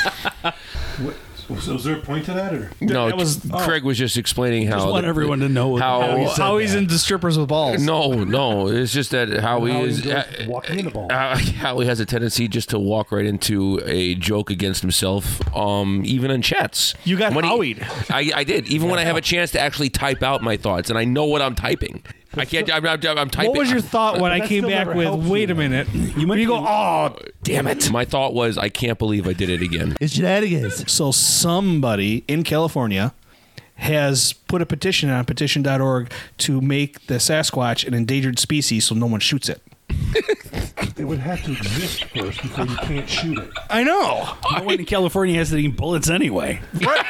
S8: Was, was there a point to that, or
S4: No,
S2: that was-
S4: Craig was just explaining how.
S5: Just want everyone to know
S4: how.
S5: how he said
S2: Howie's
S5: that.
S2: into strippers with balls.
S4: No, no. It's just that Howie
S8: Howie
S4: is.
S8: enjoys
S4: Uh,
S8: walking into balls.
S4: uh, Howie has a tendency just to walk right into a joke against himself, um, even in chats.
S2: You got
S4: When he-
S2: Howied.
S4: I, I did. Even when I have a chance to actually type out my thoughts, and I know what I'm typing. I can't. I'm, I'm, I'm typing.
S2: What was your thought when I
S8: that
S2: came
S8: still
S2: back
S8: never
S2: with,
S8: helps
S2: wait
S8: you,
S2: a minute?
S5: You might
S2: you go,
S5: be-
S2: oh, damn it.
S4: My thought was, I can't believe I did it again.
S7: It's shenanigans.
S2: So somebody in California has put a petition on petition dot org to make the Sasquatch an endangered species so no one shoots it.
S8: it would have to exist first before you can't shoot it.
S2: I know.
S5: No one in California has any bullets anyway.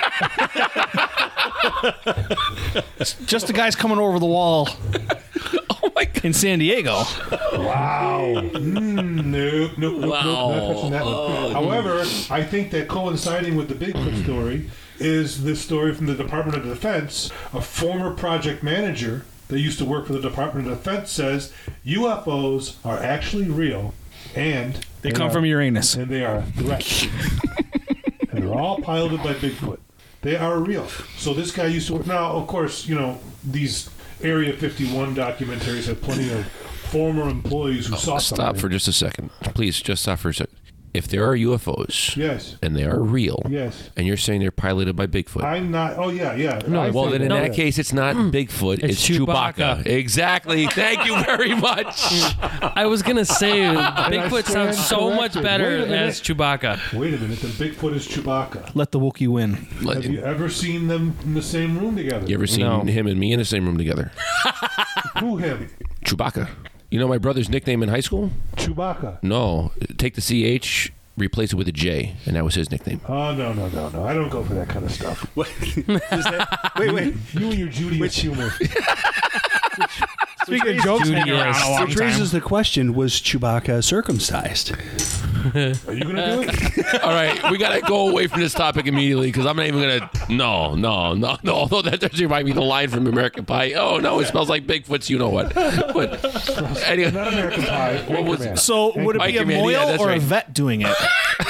S2: Just the guys coming over the wall
S4: Oh my God.
S2: in San Diego.
S8: Wow. Mm, nope, nope, nope,
S4: Wow.
S8: nope. Not touching that one. However, I think that coinciding with the Bigfoot story is this story from the Department of Defense. A former project manager that used to work for the Department of Defense says U F Os are actually real, and
S2: They come
S8: are-
S2: from Uranus.
S8: and they are a threat. And they're all piloted by Bigfoot. They are real. So this guy used to work. Now, of course, you know, these Area fifty-one documentaries have plenty of former employees who saw
S4: Stop
S8: something.
S4: for just a second, please. Just stop for a second. If there are U F Os
S8: Yes.
S4: and they are real,
S8: Yes.
S4: and you're saying they're piloted by Bigfoot.
S8: I'm not. Oh, yeah, yeah.
S3: No,
S8: I
S4: Well,
S8: think
S4: then in
S8: that-
S4: that case, it's not Bigfoot. It's,
S3: It's
S4: Chewbacca.
S3: Chewbacca.
S4: Exactly. Thank you very much.
S3: I was going to say, Bigfoot
S8: stand
S3: sounds so much
S8: corrected.
S3: better
S8: Wait a minute.
S3: as Chewbacca.
S8: Wait a minute. Then Bigfoot is Chewbacca.
S2: Let the Wookiee win.
S8: Have you ever seen them in the same room together?
S4: You ever seen
S3: No.
S4: him and me in the same room together?
S8: Who him?
S4: Chewbacca. You know my brother's nickname in high school?
S8: Chewbacca.
S4: No. Take the C H, replace it with a J, and that was his nickname.
S8: Oh, no, no, no, no. I don't go for that kind of stuff.
S5: What? Is that, wait, wait.
S8: You and your Judaist humor.
S2: Speaking of jokes, hanging around a long
S5: Which
S2: time.
S5: raises the question: was Chewbacca circumcised?
S8: Are you going to do it?
S4: All right, we got to go away from this topic immediately because I'm not even going to. No, no, no, no. Although that does remind me of the line from American Pie. Oh, no, it smells like Bigfoot's, you know what. But anyway,
S8: Not American Pie.
S4: What was-
S8: Anchorman.
S2: So would it be a
S4: Anchorman, yeah,
S2: moil
S4: that's
S2: or a
S4: right.
S2: vet doing it?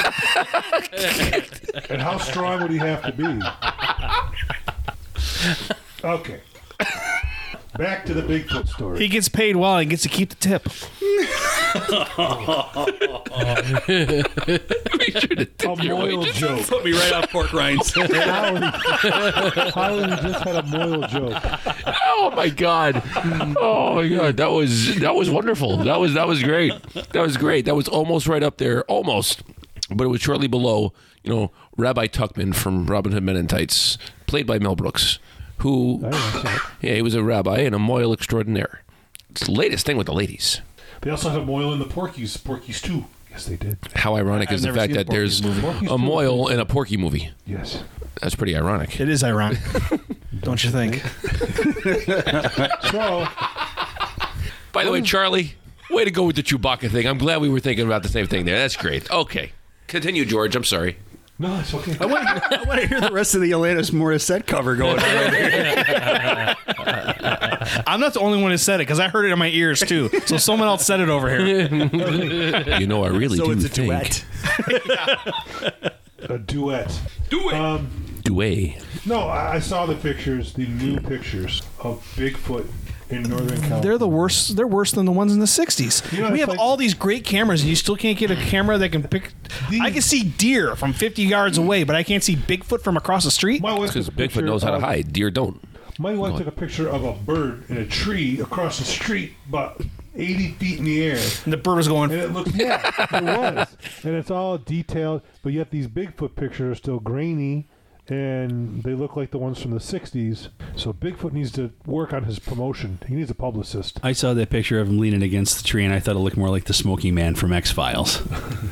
S8: And how strong would he have to be? Okay. back to the Bigfoot story.
S2: He gets paid well and gets to keep the tip.
S8: A moil joke.
S5: Put me right off pork rinds.
S8: Howard, Howard just had a moil joke.
S4: Oh my god! Oh my god! That was that was wonderful. That was that was great. That was great. That was almost right up there, almost, but it was shortly below. You know, Rabbi Tuckman from Robin Hood Men in Tights, played by Mel Brooks, who, yeah, he was a rabbi and a moil extraordinaire. It's the latest thing with the ladies.
S8: They also had a moil in the Porky's. Porky's two. Yes, they did.
S4: How ironic
S2: I've
S4: is the
S2: never
S4: fact
S2: seen
S4: that
S2: the
S4: there's
S2: Porky's
S8: movie.
S4: a moil in a Porky movie.
S8: Yes.
S4: That's pretty ironic.
S2: It is ironic. Don't you think?
S8: So,
S4: By the way, Charlie, way to go with the Chewbacca thing. I'm glad we were thinking about the same thing there. That's great. Okay. Continue, George. I'm sorry.
S8: no, it's okay.
S5: I want, I want to hear the rest of the Alanis Morissette cover going on.
S2: I'm not the only one who said it because I heard it in my ears too. So someone else said it over here.
S4: You know, I really
S5: So
S4: do
S5: it's a
S4: think.
S5: duet.
S8: A duet.
S5: Do it.
S8: Um,
S4: Duet.
S8: no, I, I saw the pictures, the new pictures of Bigfoot in Northern California.
S2: They're the worst. They're worse than the ones in the sixties.
S8: You know,
S2: we
S8: it's
S2: have
S8: like-
S2: all these great cameras, and you still can't get a camera that can pick.
S8: These-
S2: I can see deer from fifty yards away, but I can't see Bigfoot from across the street.
S8: My wife
S4: Because
S8: took a picture
S4: Bigfoot knows how to
S8: of-
S4: hide. Deer don't.
S8: My wife took a picture of a bird in a tree across the street, about eighty feet in the air.
S2: And the bird was going.
S8: And it looked, yeah, it was. And it's all detailed, but yet these Bigfoot pictures are still grainy, and they look like the ones from the sixties. So Bigfoot needs to work on his promotion. He needs a publicist.
S5: I saw that picture of him leaning against the tree, and I thought it looked more like the Smoking Man from X-Files.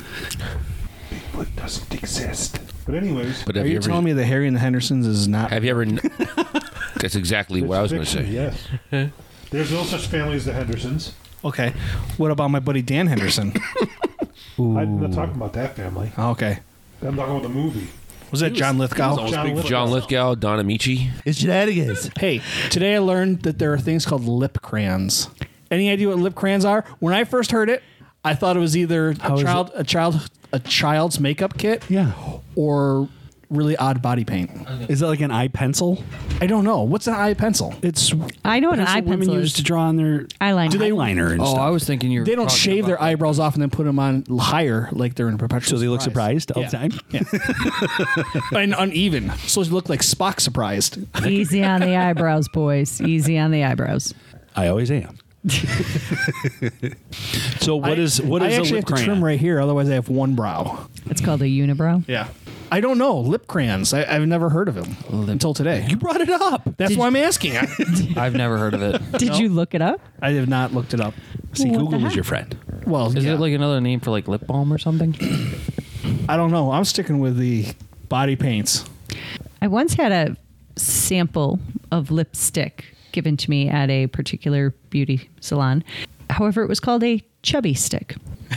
S8: Bigfoot doesn't exist. But anyways,
S4: But
S2: Are
S4: have
S2: you
S4: you ever?
S2: telling me that Harry and the Hendersons is not?
S4: Have you ever? kn- That's exactly what I was going to
S8: fiction,
S4: say.
S8: Yes. There's no such family as the Hendersons.
S2: Okay. What about my buddy Dan Henderson?
S8: I'm not talking about that family.
S2: Okay.
S8: I'm talking about the movie.
S2: Was that John Lithgow?
S8: John Lithgow.
S4: John Lithgow, Don Amici.
S7: It's shenanigans.
S2: Hey, today I learned that there are things called lip crayons. Any idea what lip crayons are? When I first heard it, I thought it was either a
S3: is
S2: child, a child, a child's makeup kit,
S5: Yeah.
S2: or really odd body paint.
S5: Is that like an eye pencil?
S2: I don't know. What's an eye pencil?
S5: It's
S9: I know what an
S5: pencil
S9: eye
S5: women
S9: pencil
S5: use
S9: is.
S5: to draw on their
S9: Eyeliner.
S5: Do they eyeliner and
S6: Oh,
S5: stuff.
S6: I was thinking you were
S2: They don't
S6: talking
S2: shave their
S6: about-
S2: eyebrows off and then put them on higher like they're in perpetual.
S5: so they look surprised all
S2: Yeah.
S5: the time?
S2: Yeah. And uneven. So they look like Spock surprised.
S9: Easy on the eyebrows, boys. Easy on the eyebrows.
S5: I always am. So what
S2: I-
S5: is what
S2: I
S5: is a
S2: actually
S5: lip
S2: have to trim
S5: crayon?
S2: right here, otherwise I have one brow.
S9: It's called a unibrow.
S2: Yeah. I don't know. Lip crayons. I, I've never heard of them until today.
S5: You brought it up.
S2: That's
S9: Did
S2: why
S9: you-
S2: I'm asking. I,
S6: I've never heard of it.
S9: Did you look it up?
S2: I have not looked it up.
S5: See,
S9: What the
S5: Google is
S9: heck?
S5: your friend.
S2: Well,
S6: Is
S2: yeah.
S6: it like another name for like lip balm or something?
S2: I don't know. I'm sticking with the body paints.
S9: I once had a sample of lipstick given to me at a particular beauty salon. However, it was called a chubby stick.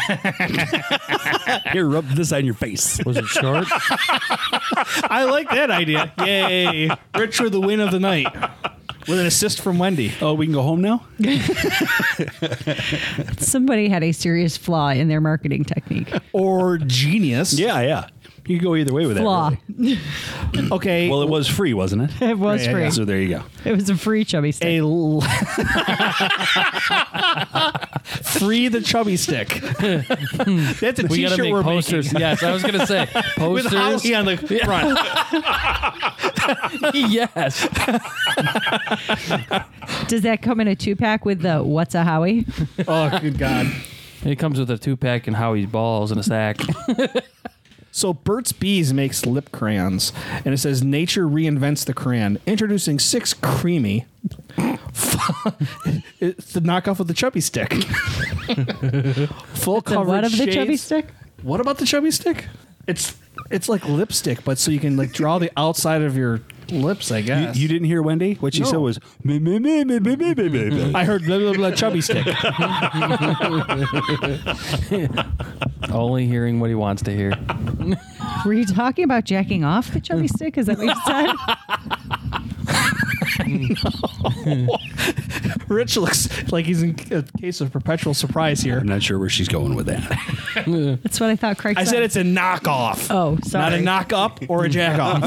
S5: Here, rub this on your face.
S6: Was it short?
S2: I like that idea. Yay. Richard, the win of the night. With an assist from Wendy.
S5: Oh, we can go home now?
S9: Somebody had a serious flaw in their marketing technique.
S2: Or genius.
S5: Yeah, yeah. You can go either way with
S9: Flaw.
S5: that. Really.
S2: Okay.
S5: Well, it was free, wasn't it?
S9: It was
S2: Yeah,
S9: free.
S2: yeah.
S5: So there you go.
S9: It was a free chubby stick.
S2: a l- free the chubby stick. That's a
S6: We gotta
S2: t-shirt
S6: make
S2: we're
S6: posters.
S2: making.
S6: Yes, I was gonna say
S2: With
S6: posters.
S2: Howie on the front.
S6: Yes.
S9: Does that come in a two pack with the What's a Howie?
S2: Oh, good God.
S6: It comes with a two pack and Howie's balls in a sack.
S2: So Burt's Bees makes lip crayons, and it says nature reinvents the crayon, introducing six creamy. It's the knockoff of the chubby stick. Full
S9: The
S2: coverage
S9: what of the
S2: shades.
S9: chubby stick?
S2: What about the chubby stick? It's it's like lipstick, but so you can like draw the outside of your lips, I
S5: You,
S2: guess.
S5: you didn't hear Wendy? What she
S2: No.
S5: said was, me, me, me, me, me, me, me, me, me.
S2: I heard blah, blah, blah, chubby stick.
S6: Only hearing what he wants to hear.
S9: Were you talking about jacking off the chubby stick? Is that what you said?
S2: Rich looks like he's in a case of perpetual surprise here.
S10: I'm not sure where she's going with that.
S9: That's what I thought Craig
S2: I
S9: said.
S2: said it's a knockoff.
S9: Oh,
S2: Not
S9: sorry.
S2: a knock up or a jack off.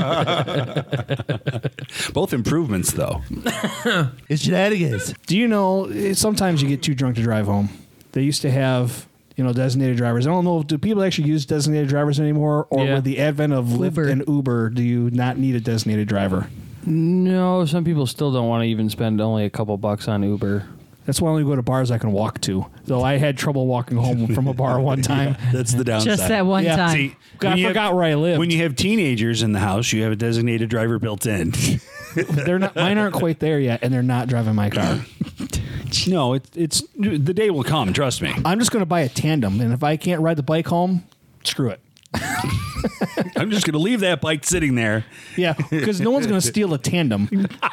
S10: Both improvements, though.
S7: It's shenanigans.
S2: Do you know, eh, sometimes you get too drunk to drive home. They used to have, you know, designated drivers. I don't know, do people actually use designated drivers anymore? Or
S6: Yeah.
S2: with the advent of Lyft
S9: Uber.
S2: and Uber, do you not need a designated driver?
S6: No, some people still don't want to even spend only a couple bucks on Uber.
S2: That's why I only go to bars I can walk to. Though I had trouble walking home from a bar one time.
S10: That's the downside.
S9: Just that one
S2: Yeah,
S9: time.
S10: See,
S2: I
S10: when you
S2: forgot
S10: have,
S2: where I lived.
S10: when you have teenagers in the house, you have a designated driver built in.
S2: They're not, mine aren't quite there yet, and they're not driving my car.
S10: No, it, it's the day will come. Trust me.
S2: I'm just going to buy a tandem, and if I can't ride the bike home, screw it.
S10: I'm just going to leave that bike sitting there.
S2: Yeah, because no one's going to steal a tandem.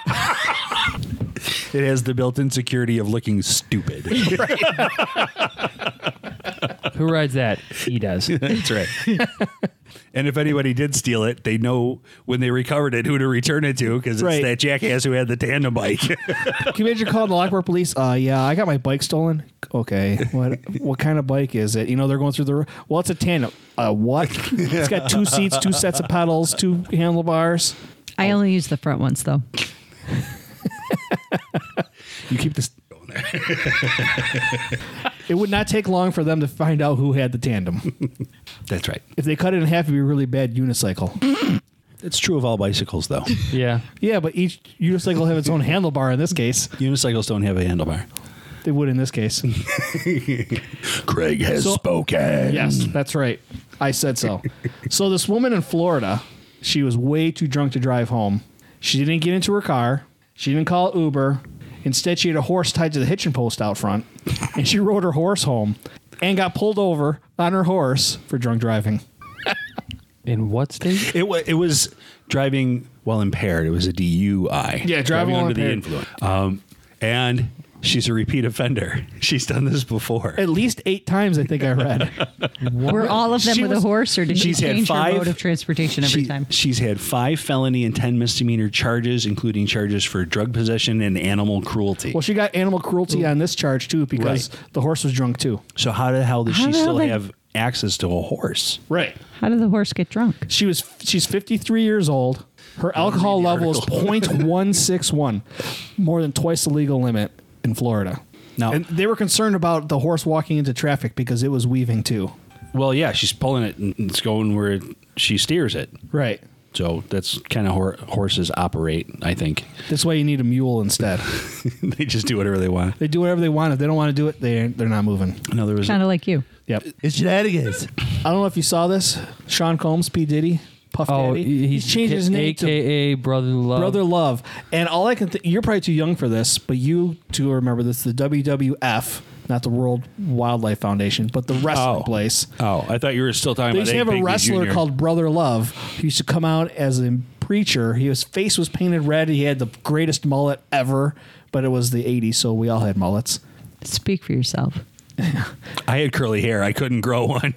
S10: It has the built-in security of looking stupid.
S6: Who rides that? He does.
S10: That's right. And if anybody did steal it, they know when they recovered it who to return it to because it's
S2: Right.
S10: that jackass who had the tandem bike.
S2: Can you imagine calling the Lockport police? Uh, yeah, I got my bike stolen. Okay, what what kind of bike is it? You know, they're going through the. Well, it's a tandem. Uh, what? It's got two seats, two sets of pedals, two handlebars.
S9: I only use the front ones, though.
S10: You keep this.
S2: It would not take long for them to find out who had the tandem.
S10: That's right.
S2: If they cut it in half, it'd be a really bad unicycle.
S10: It's true of all bicycles, though.
S6: Yeah.
S2: Yeah, but each unicycle will have its own handlebar in this case.
S10: Unicycles don't have a handlebar.
S2: They would in this case.
S10: Craig has
S2: So-
S10: spoken.
S2: Yes, that's right. I said so. So this woman in Florida, she was way too drunk to drive home. She didn't get into her car. She didn't call Uber. Instead, she had a horse tied to the hitching post out front, and she rode her horse home and got pulled over on her horse for drunk driving.
S6: In what state?
S10: It, wa- it was driving while impaired. It was a D U I.
S2: Yeah, driving while
S10: under the
S2: impaired.
S10: influence. Um, and she's a repeat offender. She's done this before.
S2: At least eight times, I think I read.
S9: Were all of them
S10: She
S9: with
S10: was-
S9: a horse, or did she
S10: she's had
S9: change
S10: five-
S9: her mode of transportation every
S10: She-
S9: time?
S10: She's had five felony and ten misdemeanor charges, including charges for drug possession and animal cruelty.
S2: Well, she got animal cruelty on this charge, too, because the horse was drunk, too.
S10: So how the hell does
S9: How
S10: she
S9: the hell
S10: still
S9: they-
S10: have access to a horse?
S2: Right.
S9: How did the horse get drunk?
S2: She was she's fifty-three years old. Her alcohol level is point one six one, more than twice the legal limit in Florida.
S10: Now,
S2: And they were concerned about the horse walking into traffic because it was weaving too.
S10: well, yeah, she's pulling it and it's going where she steers it.
S2: Right.
S10: So that's kind of hor- horses operate, I think.
S2: That's why you need a mule instead.
S10: They just do whatever they want.
S2: They do whatever they want. If they don't want to do it, they they're not moving.
S10: No, there was
S9: Kind of like you.
S2: Yep.
S7: It's shenanigans.
S2: I don't know if you saw this. Sean Combs, P. Diddy, Puff
S6: Oh,
S2: Daddy.
S6: he-
S2: He's changed his name
S6: A
S2: to
S6: K A Brother Love.
S2: Brother Love. And all I can think, you're probably too young for this, but you two remember this, the W W F, not the World Wildlife Foundation, but the wrestling
S10: Oh.
S2: place.
S10: Oh, I thought you were still talking
S2: They
S10: about
S2: used to have
S10: Egg
S2: a
S10: Baby
S2: wrestler
S10: Junior
S2: called Brother Love who used to come out as a preacher. His face was painted red. He had the greatest mullet ever, but it was the eighties, so we all had mullets.
S9: Speak for yourself.
S10: I had curly hair. I couldn't grow one.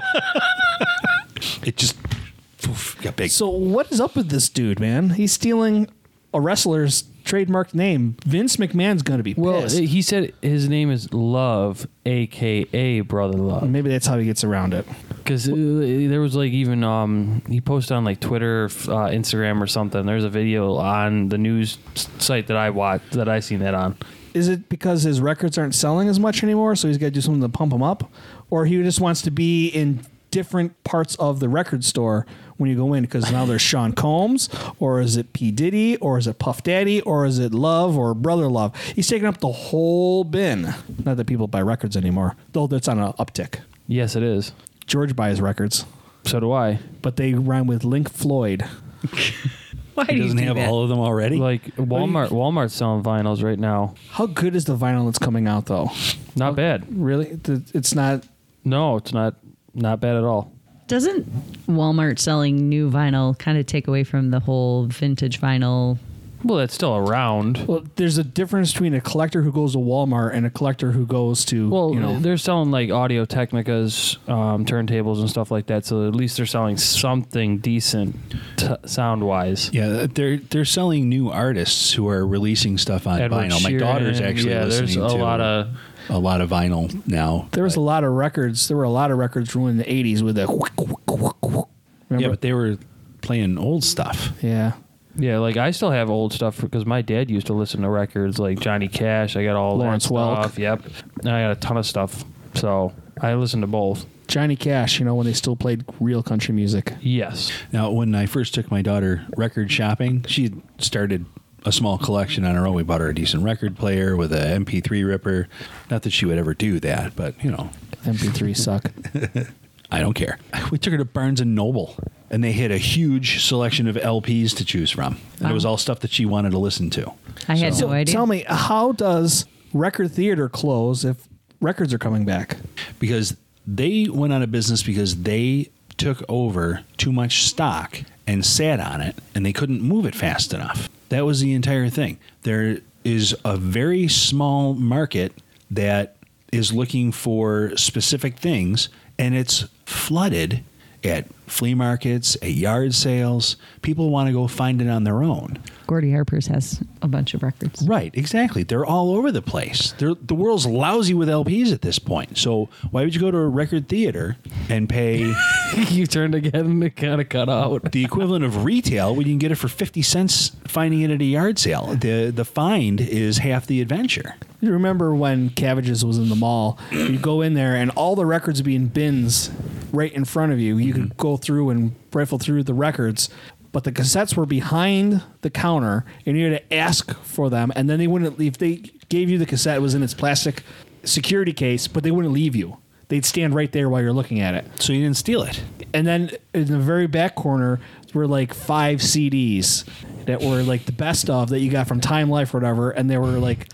S10: It just poof, got big.
S2: So what is up with this dude, man? He's stealing a wrestler's trademarked name. Vince McMahon's going to be
S6: Well,
S2: pissed.
S6: he said his name is Love, A K A Brother Love.
S2: Maybe that's how he gets around it.
S6: Because there was like even um he posted on like Twitter, uh, Instagram or something. There's a video on the news site that I watched that I seen that on.
S2: Is it because his records aren't selling as much anymore, so he's got to do something to pump them up? Or he just wants to be in different parts of the record store when you go in, because now there's Sean Combs, or is it P. Diddy, or is it Puff Daddy, or is it Love, or Brother Love? He's taking up the whole bin. Not that people buy records anymore, though that's on an uptick.
S6: Yes, it is.
S2: George buys records,
S6: So do I.
S2: but they rhyme with Link Floyd.
S9: Why
S10: He
S9: do you
S10: doesn't
S9: do
S10: have
S9: that?
S10: all of them already.
S6: Like Walmart. Walmart's selling vinyls right now.
S2: How good is the vinyl that's coming out, though?
S6: Not bad.
S2: Really? Th- It's not...
S6: No, it's not. Not bad at all.
S9: Doesn't Walmart selling new vinyl kind of take away from the whole vintage vinyl
S6: Well, it's still around.
S2: Well, there's a difference between a collector who goes to Walmart and a collector who goes to,
S6: Well,
S2: you know,
S6: they're selling like Audio Technicas, um, turntables and stuff like that. So at least they're selling something decent t- sound wise.
S10: Yeah, they're they're selling new artists who are releasing stuff on
S6: Edward
S10: vinyl. My
S6: Sheeran,
S10: daughter's actually
S6: yeah,
S10: listening
S6: there's a
S10: to
S6: lot of
S10: a lot of vinyl now.
S2: there was a lot of records. There were a lot of records ruined in the eighties with the. Remember?
S10: Yeah, but they were playing old stuff.
S2: Yeah.
S6: yeah. Like I still have old stuff because my dad used to listen to records like Johnny Cash. I got all
S2: Lawrence
S6: that
S2: Welk.
S6: stuff. Yep, and I got a ton of stuff. So I listen to both.
S2: Johnny Cash, you know, when they still played real country music.
S6: Yes.
S10: Now, when I first took my daughter record shopping, she started a small collection on her own. We bought her a decent record player with a M P three ripper. Not that she would ever do that, but, you know.
S2: M P threes suck.
S10: I don't care. We took her to Barnes and Noble, and they had a huge selection of L Ps to choose from. And it was all stuff that she wanted to listen to.
S9: I had
S2: So
S9: no idea.
S2: tell me, how does record theater close if records are coming back?
S10: Because they went out of business because they took over too much stock and sat on it, and they couldn't move it fast enough. That was the entire thing. There is a very small market that is looking for specific things, and it's flooded at flea markets, at yard sales. People want to go find it on their own.
S9: Gordy Harper's has a bunch of records.
S10: Right, exactly. They're all over the place. They're, the world's lousy with L Ps at this point. So why would you go to a record theater and pay
S6: You turned again and it kind of cut out.
S10: the equivalent of retail when you can get it for fifty cents finding it at a yard sale? The the find is half the adventure.
S2: You remember when Cabbages was in the mall? You go in there and all the records would be in bins right in front of you. You could go through and rifle through the records, but the cassettes were behind the counter, and you had to ask for them. And then they wouldn't leave. They gave you the cassette; it was in its plastic security case, but they wouldn't leave you. They'd stand right there while you're looking at it.
S10: So you didn't steal it.
S2: And then in the very back corner were like five C Ds that were like the best of that you got from Time Life or whatever, and they were like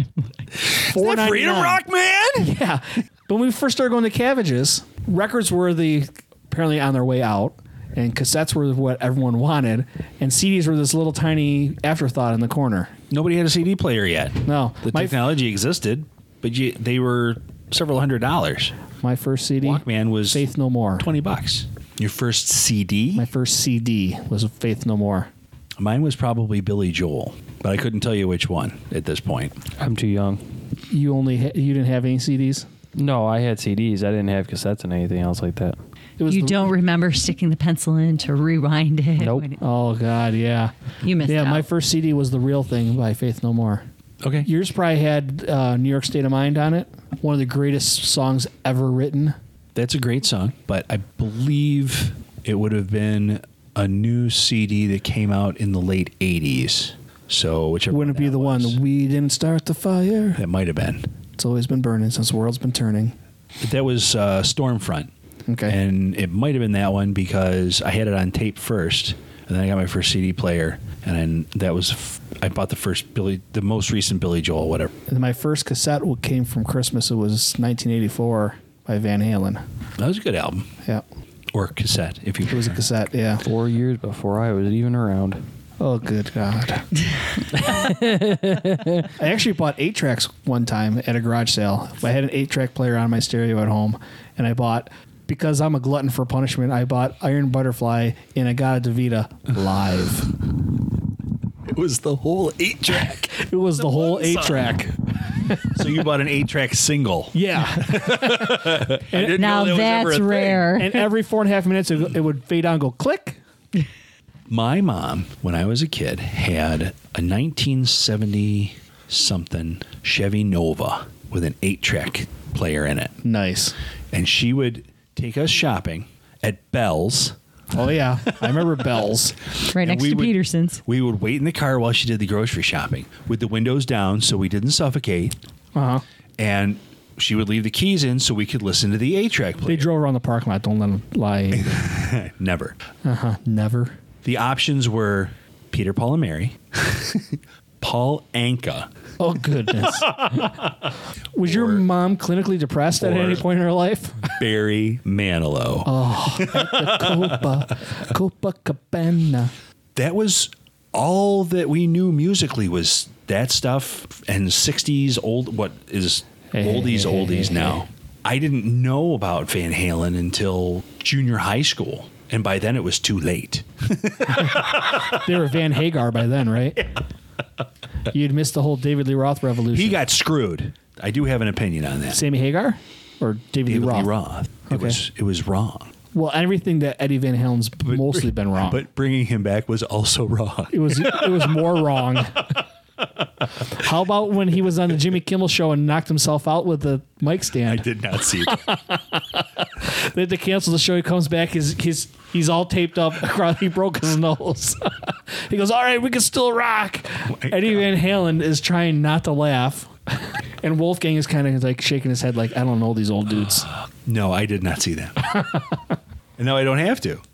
S2: four ninety-nine.
S10: Freedom Rock Man?
S2: Yeah. But when we first started going to Cabbages, records were the apparently on their way out, and cassettes were what everyone wanted, and C Ds were this little tiny afterthought in the corner.
S10: Nobody had a C D player yet.
S2: No.
S10: The
S2: My-
S10: technology existed, but you, they were several hundred dollars.
S2: My first C D,
S10: Walkman was
S2: Faith No More.
S10: twenty bucks. Your first C D?
S2: My first C D was Faith No More.
S10: Mine was probably Billy Joel, but I couldn't tell you which one at this point.
S6: I'm too young.
S2: You only ha- you didn't have any C Ds?
S6: No, I had C Ds. I didn't have cassettes and anything else like that.
S2: It was
S9: You
S2: the-
S9: don't remember sticking the pencil in to rewind it.
S6: Nope.
S9: when it-
S2: Oh God, yeah.
S9: You missed
S2: Yeah,
S9: out.
S2: my first C D was The Real Thing by Faith No More.
S10: Okay.
S2: Yours probably had uh, New York State of Mind on it. One of the greatest songs ever written.
S10: That's a great song, but I believe it would have been a new C D that came out in the late eighties. So whichever
S2: Wouldn't it be
S10: that
S2: the one,
S10: was.
S2: We Didn't Start the Fire?
S10: That might have been.
S2: It's always been burning since the world's been turning.
S10: But that was uh, Stormfront.
S2: Okay.
S10: And it might have been that one because I had it on tape first, and then I got my first C D player, and then that was f- I bought the first Billy, the most recent Billy Joel, whatever.
S2: And my first cassette came from Christmas. It was nineteen eighty-four by Van Halen.
S10: That was a good album,
S2: Yeah.
S10: or cassette, if you.
S2: It was a cassette, yeah.
S6: Four years before I was even around.
S2: Oh, good God. I actually bought eight tracks one time at a garage sale. I had an eight track player on my stereo at home, and I bought, because I'm a glutton for punishment, I bought Iron Butterfly in Agata Davida live.
S10: It was the whole eight track.
S2: It was the, whole eight track.
S10: So you bought an eight track single.
S2: Yeah.
S10: I didn't
S9: now
S10: know that was ever a
S9: that's
S10: thing.
S9: rare.
S2: And every four and a half minutes, it would- it would fade out and go click.
S10: My mom, when I was a kid, had a nineteen seventy something Chevy Nova with an eight track player in it.
S2: Nice.
S10: And she would take us shopping at Bell's.
S2: Oh, yeah. I remember Bells.
S9: right
S10: and
S9: next
S10: we
S9: to
S10: would-
S9: Peterson's.
S10: We would wait in the car while she did the grocery shopping with the windows down so we didn't suffocate.
S2: Uh-huh.
S10: And she would leave the keys in so we could listen to the eight track player.
S2: They drove around the parking lot. Don't let them lie.
S10: Never.
S2: Uh-huh. Never.
S10: The options were Peter, Paul, and Mary, Paul Anka,
S2: Oh, goodness. Was your mom clinically depressed at
S10: or-
S2: any point in her life?
S10: Barry Manilow.
S2: Oh, at the Copa, Copacabana.
S10: That was all that we knew musically was that stuff and sixties old, what is oldies, oldies now. I didn't know about Van Halen until junior high school. And by then it was too late.
S3: They were Van Hagar by then, right? Yeah. You'd missed the whole David Lee Roth revolution.
S10: He got screwed. I do have an opinion on that.
S3: Sammy Hagar or David,
S10: David
S3: Lee Roth?
S10: Lee Roth. It
S3: Okay.
S10: was it was wrong.
S3: Well, everything that Eddie Van Halen's mostly been wrong.
S10: But bringing him back was also wrong.
S3: It was it was more wrong. How about when he was on the Jimmy Kimmel show and knocked himself out with the mic stand?
S10: I did not see that.
S3: They had to cancel the show. He comes back. His his he's all taped up. He broke his nose. He goes, "All right, we can still rock."
S10: Oh
S3: Eddie Van Halen is trying not to laugh, and Wolfgang is kind of like shaking his head, like, "I don't know these old dudes."
S10: No, I did not see that. And now I don't have to.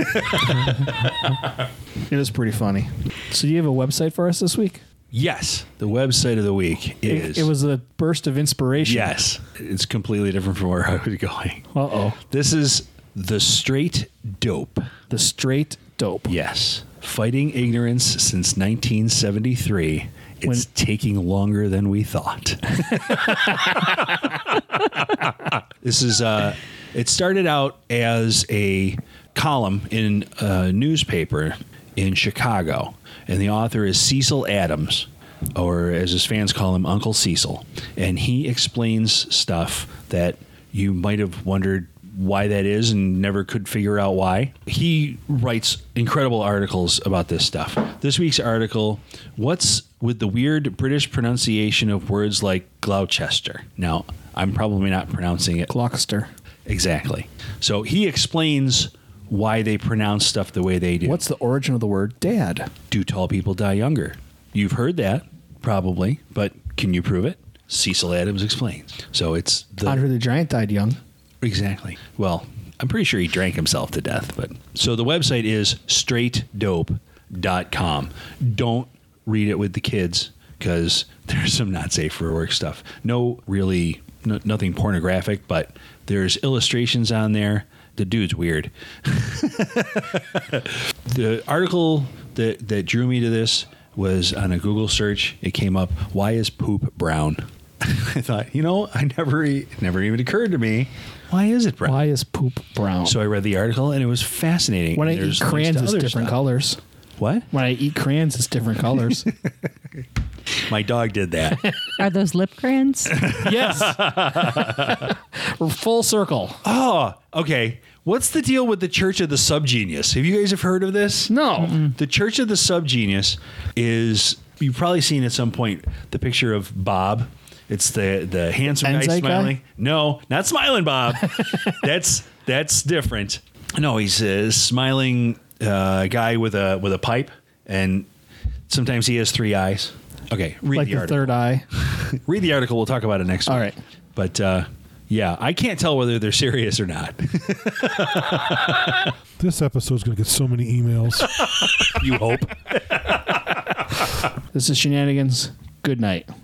S3: It is pretty funny. So, do you have a website for us this week?
S10: Yes, the website of the week is.
S3: It, it was a burst of inspiration.
S10: Yes, it's completely different from where I was going.
S3: Uh oh.
S10: This is The Straight Dope.
S3: The Straight Dope.
S10: Yes. Fighting ignorance since nineteen seventy-three. It's
S3: When-
S10: taking longer than we thought. This is, uh, it started out as a column in a newspaper in Chicago, and the author is Cecil Adams, or as his fans call him, Uncle Cecil. And he explains stuff that you might have wondered why that is and never could figure out why. He writes incredible articles about this stuff. This week's article, what's with the weird British pronunciation of words like Gloucester? Now, I'm probably not pronouncing it
S3: Gloucester.
S10: exactly. So he explains why they pronounce stuff the way they do.
S3: What's the origin of the word dad?
S10: Do tall people die younger? You've heard that, probably, but can you prove it? Cecil Adams explains. So it's the...
S3: Andre the Giant died young.
S10: Exactly. Well, I'm pretty sure he drank himself to death. But so the website is straight dope dot com. Don't read it with the kids because there's some not safe for work stuff. No, really, no, nothing pornographic, but there's illustrations on there. The dude's weird. The article that, that drew me to this was on a Google search. It came up, why is poop brown? I thought, you know, I never, it never even occurred to me. Why is it brown?
S3: Why is poop brown?
S10: So I read the article and it was fascinating.
S3: When I
S10: There's
S3: eat crayons,
S10: links to
S3: it's
S10: other
S3: different
S10: stuff.
S3: colors.
S10: What?
S3: When I eat crayons, it's different colors.
S10: My dog did that.
S9: Are those lip crayons?
S3: Yes. We're full circle.
S10: Oh, okay. What's the deal with the Church of the Subgenius? Have you guys have heard of this?
S3: No.
S10: The Church of the Subgenius is, you've probably seen at some point the picture of Bob. It's the the handsome guy
S3: Enzyte guy?
S10: smiling. No, not smiling Bob. that's that's different. No, he's a smiling uh, guy with a with a pipe, and sometimes he has three eyes. Okay, read
S3: Like
S10: the
S3: the
S10: article.
S3: third eye.
S10: Read the article. We'll talk about it next
S3: All
S10: week.
S3: right.
S10: But uh, yeah, I can't tell whether they're serious or not.
S8: This episode's going to get so many emails.
S10: You hope.
S3: This is Shenanigans. Good night.